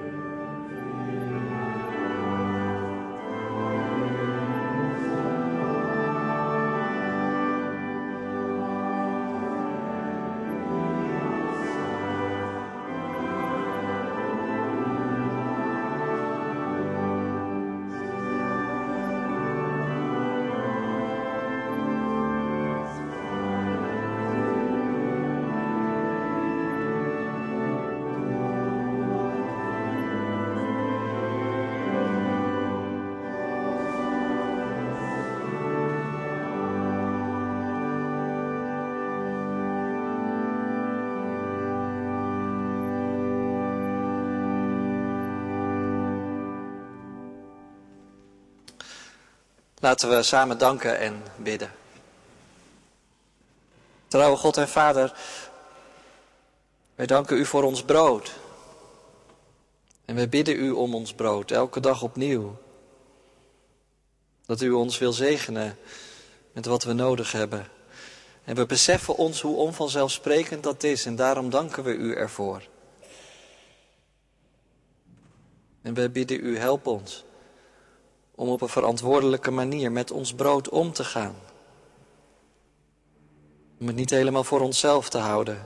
Laten we samen danken en bidden. Trouwe God en Vader, wij danken u voor ons brood. En wij bidden u om ons brood, elke dag opnieuw. Dat u ons wil zegenen met wat we nodig hebben. En we beseffen ons hoe onvanzelfsprekend dat is en daarom danken we u ervoor. En wij bidden u, help ons om op een verantwoordelijke manier met ons brood om te gaan. Om het niet helemaal voor onszelf te houden,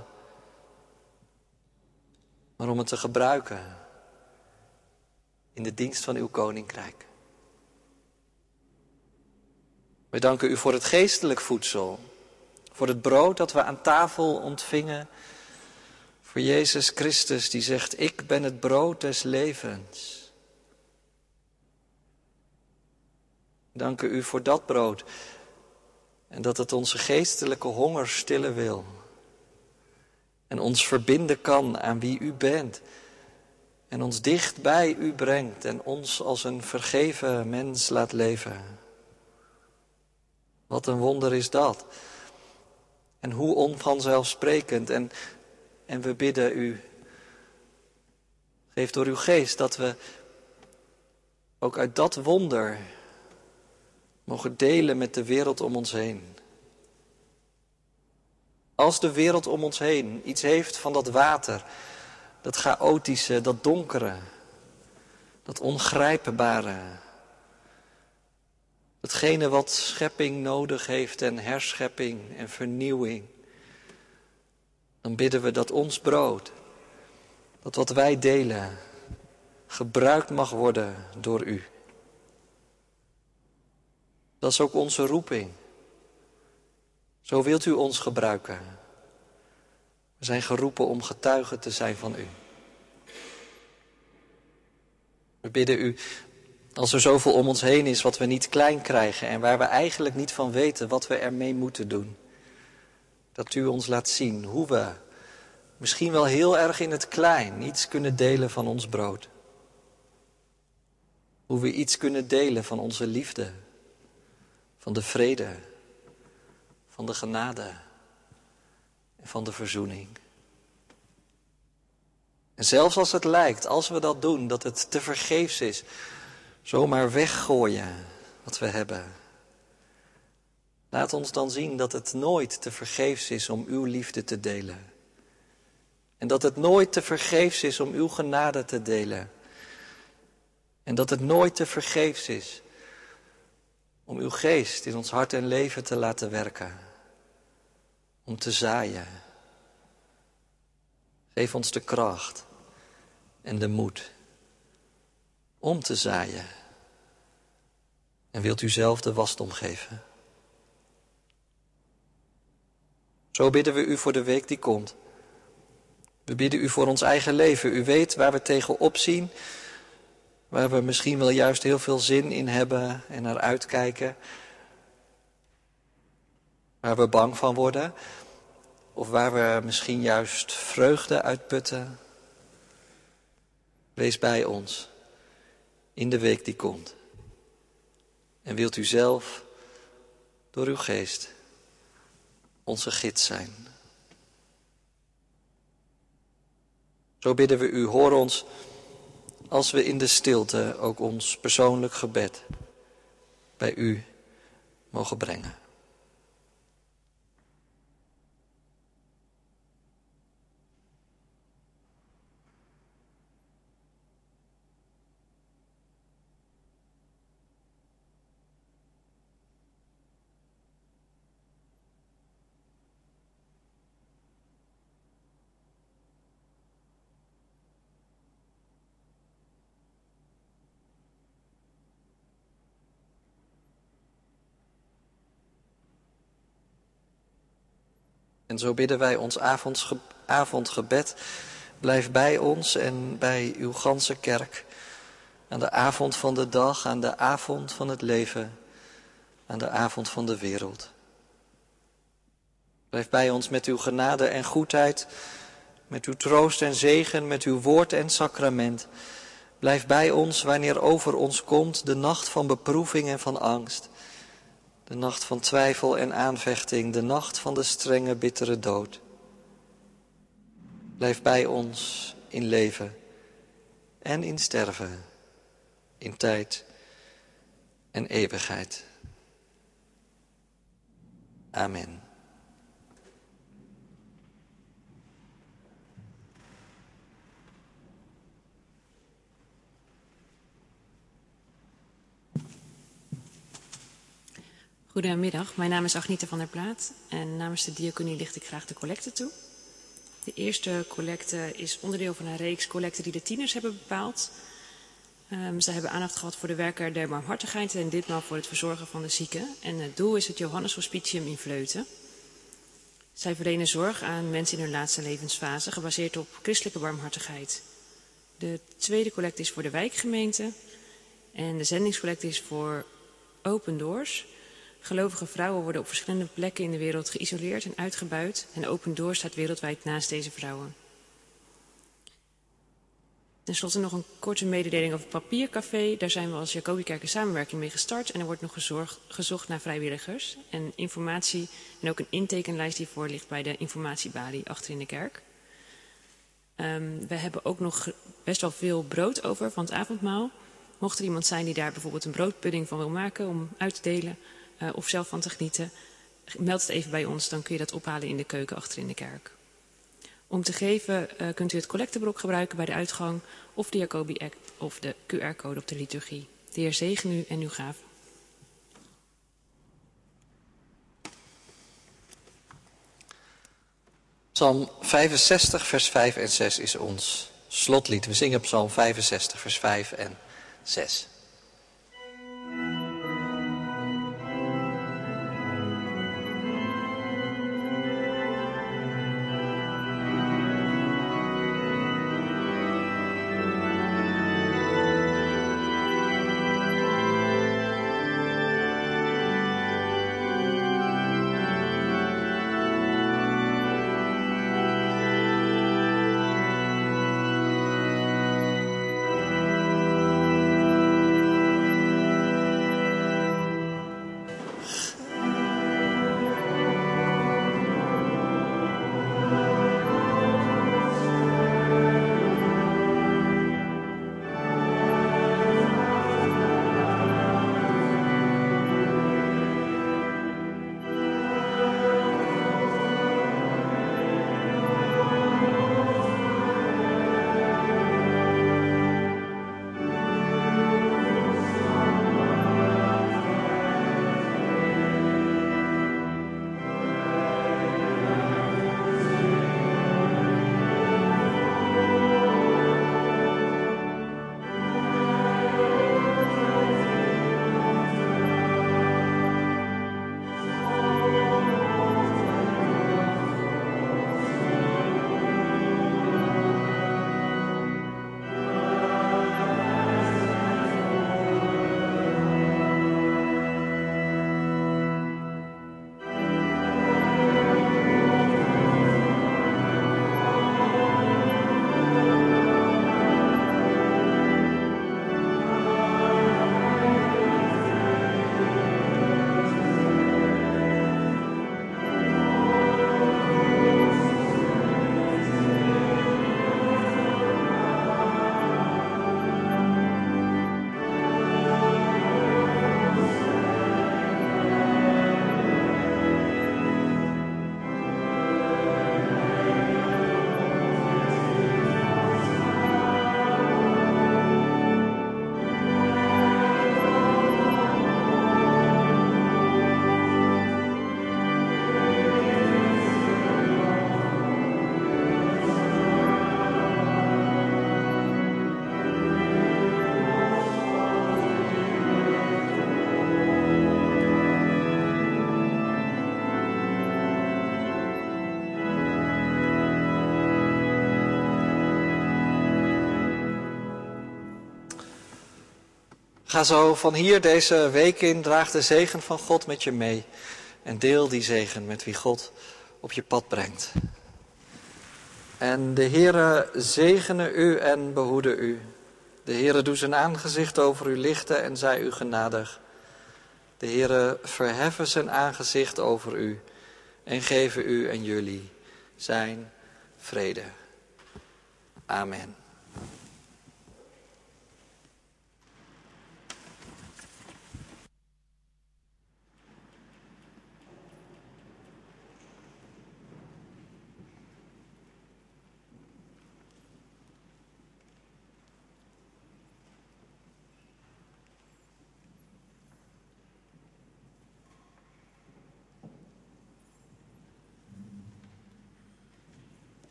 maar om het te gebruiken in de dienst van uw koninkrijk. Wij danken u voor het geestelijk voedsel, voor het brood dat we aan tafel ontvingen, voor Jezus Christus die zegt, ik ben het brood des levens. We danken u voor dat brood en dat het onze geestelijke honger stillen wil en ons verbinden kan aan wie u bent en ons dicht bij u brengt en ons als een vergeven mens laat leven. Wat een wonder is dat. En hoe onvanzelfsprekend. En, en we bidden u, geef door uw geest dat we ook uit dat wonder mogen delen met de wereld om ons heen. Als de wereld om ons heen iets heeft van dat water, dat chaotische, dat donkere, dat ongrijpbare, datgene wat schepping nodig heeft en herschepping en vernieuwing, dan bidden we dat ons brood, dat wat wij delen, gebruikt mag worden door u. Dat is ook onze roeping. Zo wilt u ons gebruiken. We zijn geroepen om getuigen te zijn van u. We bidden u, als er zoveel om ons heen is wat we niet klein krijgen en waar we eigenlijk niet van weten wat we ermee moeten doen, dat u ons laat zien hoe we, misschien wel heel erg in het klein, iets kunnen delen van ons brood. Hoe we iets kunnen delen van onze liefde, van de vrede, van de genade en van de verzoening. En zelfs als het lijkt, als we dat doen, dat het tevergeefs is, zomaar weggooien wat we hebben. Laat ons dan zien dat het nooit tevergeefs is om uw liefde te delen. En dat het nooit tevergeefs is om uw genade te delen. En dat het nooit tevergeefs is om uw geest in ons hart en leven te laten werken. Om te zaaien. Geef ons de kracht en de moed om te zaaien. En wilt u zelf de wasdom geven. Zo bidden we u voor de week die komt. We bidden u voor ons eigen leven. U weet waar we tegenop zien. Waar we misschien wel juist heel veel zin in hebben en naar uitkijken. Waar we bang van worden. Of waar we misschien juist vreugde uitputten. Wees bij ons in de week die komt. En wilt u zelf door uw geest onze gids zijn. Zo bidden we u, hoor ons als we in de stilte ook ons persoonlijk gebed bij u mogen brengen. En zo bidden wij ons avondsge- avondgebed. Blijf bij ons en bij uw ganse kerk. Aan de avond van de dag, aan de avond van het leven, aan de avond van de wereld. Blijf bij ons met uw genade en goedheid, met uw troost en zegen, met uw woord en sacrament. Blijf bij ons wanneer over ons komt de nacht van beproeving en van angst. De nacht van twijfel en aanvechting, de nacht van de strenge, bittere dood. Blijf bij ons in leven en in sterven, in tijd en eeuwigheid. Amen. Goedemiddag, mijn naam is Agnita van der Plaat en namens de diaconie licht ik graag de collecte toe. De eerste collecte is onderdeel van een reeks collecten die de tieners hebben bepaald. Um, ze hebben aandacht gehad voor de werker der barmhartigheid en ditmaal voor het verzorgen van de zieken. En het doel is het Johannes Hospitium in Vleuten. Zij verlenen zorg aan mensen in hun laatste levensfase, gebaseerd op christelijke barmhartigheid. De tweede collecte is voor de wijkgemeente en de zendingscollecte is voor Open Doors. Gelovige vrouwen worden op verschillende plekken in de wereld geïsoleerd en uitgebuit en Open Doors staat wereldwijd naast deze vrouwen. Ten slotte nog een korte mededeling over het Papiercafé. Daar zijn we als Jacobikerk in samenwerking mee gestart en er wordt nog gezorgd, gezocht naar vrijwilligers. En informatie en ook een intekenlijst hiervoor ligt bij de informatiebalie achter in de kerk. Um, we hebben ook nog best wel veel brood over van het avondmaal. Mocht er iemand zijn die daar bijvoorbeeld een broodpudding van wil maken om uit te delen uh, of zelf van te genieten, meld het even bij ons, dan kun je dat ophalen in de keuken achter in de kerk. Om te geven uh, kunt u het collecteblok gebruiken bij de uitgang of de Jacobi-act of de Q R-code op de liturgie. De Heer zegen u en uw gave. Psalm vijfenzestig, vers vijf en zes is ons slotlied. We zingen Psalm vijfenzestig, vers vijf en zes. Ga zo van hier deze week in, draag de zegen van God met je mee. En deel die zegen met wie God op je pad brengt. En de Heere zegene u en behoede u. De Heere doe zijn aangezicht over u lichten en zij u genadig. De Heere verheffen zijn aangezicht over u en geven u en jullie zijn vrede. Amen.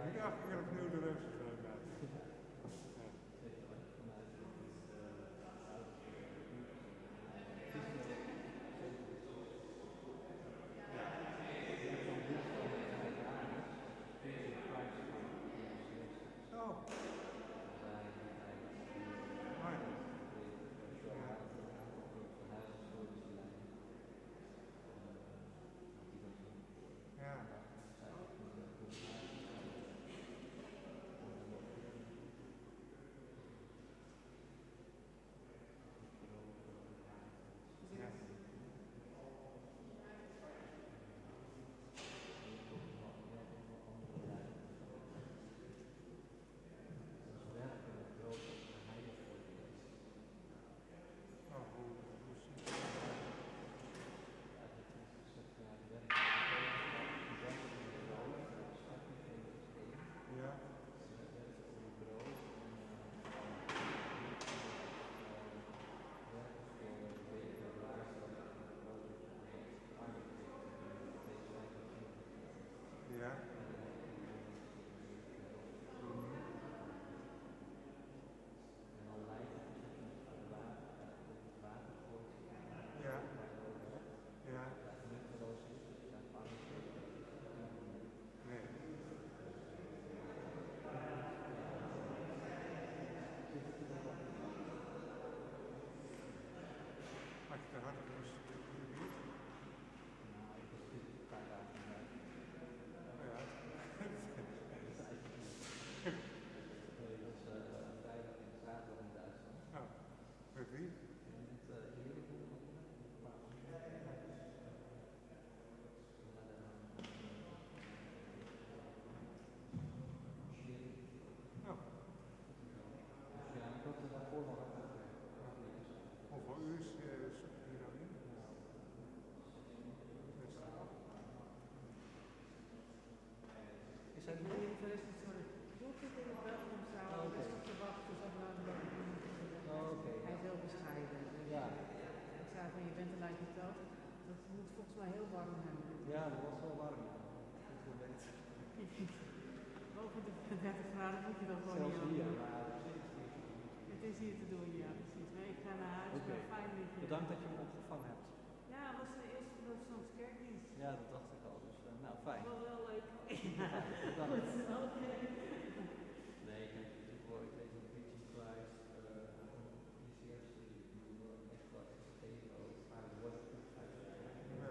Ja, ik heb opnieuw de rest gezien. Boven de dertig graden moet je dan gewoon Zelfs niet hier, aan. maar Het is hier te doen, ja precies. Maar ik ga naar huis, Oké. maar fijn dat je... bedankt dat je me opgevangen hebt. Ja, het was de eerste protestantse kerkdienst. Ja, dat dacht ik al. Dus, uh, nou, fijn. Dat was wel leuk. Bedankt. Goed, oké. Nee, ik heb natuurlijk wel, ik weet dat Preaching Christ, uh, is eerst echt wat gegeven ook, maar het wordt goed uit. Ja.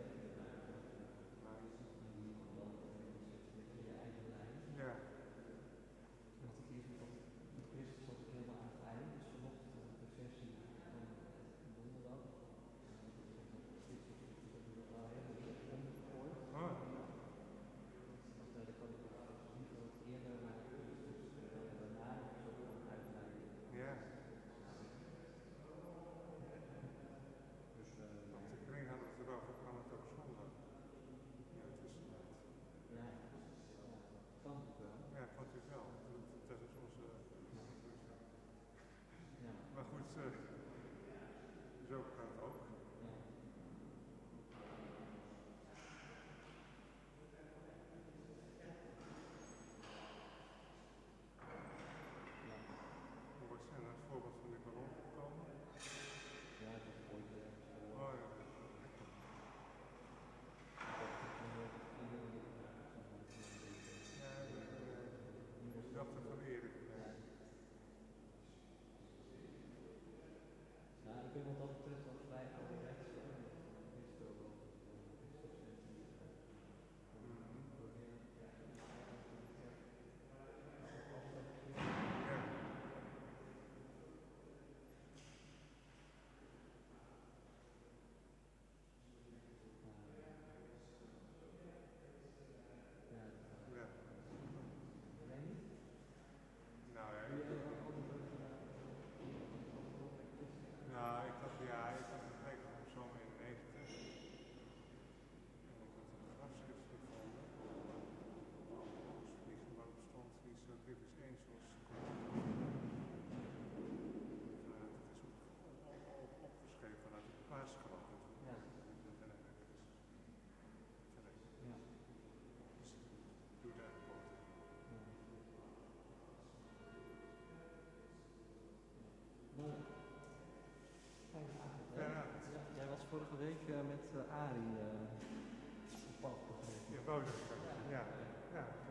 Maar je ziet nu dan met je eigen lijn. Ja. Want ik lees dat met Christus was ik helemaal aan het einde, dus vanochtend had ik de versie van donderdag. Dit is wel helemaal omgegooid. Ah. Dus daar kan ik ook vorige week uh, met uh, Arie uh, op pad gegeven. Ja, Wouter. Ja, ja.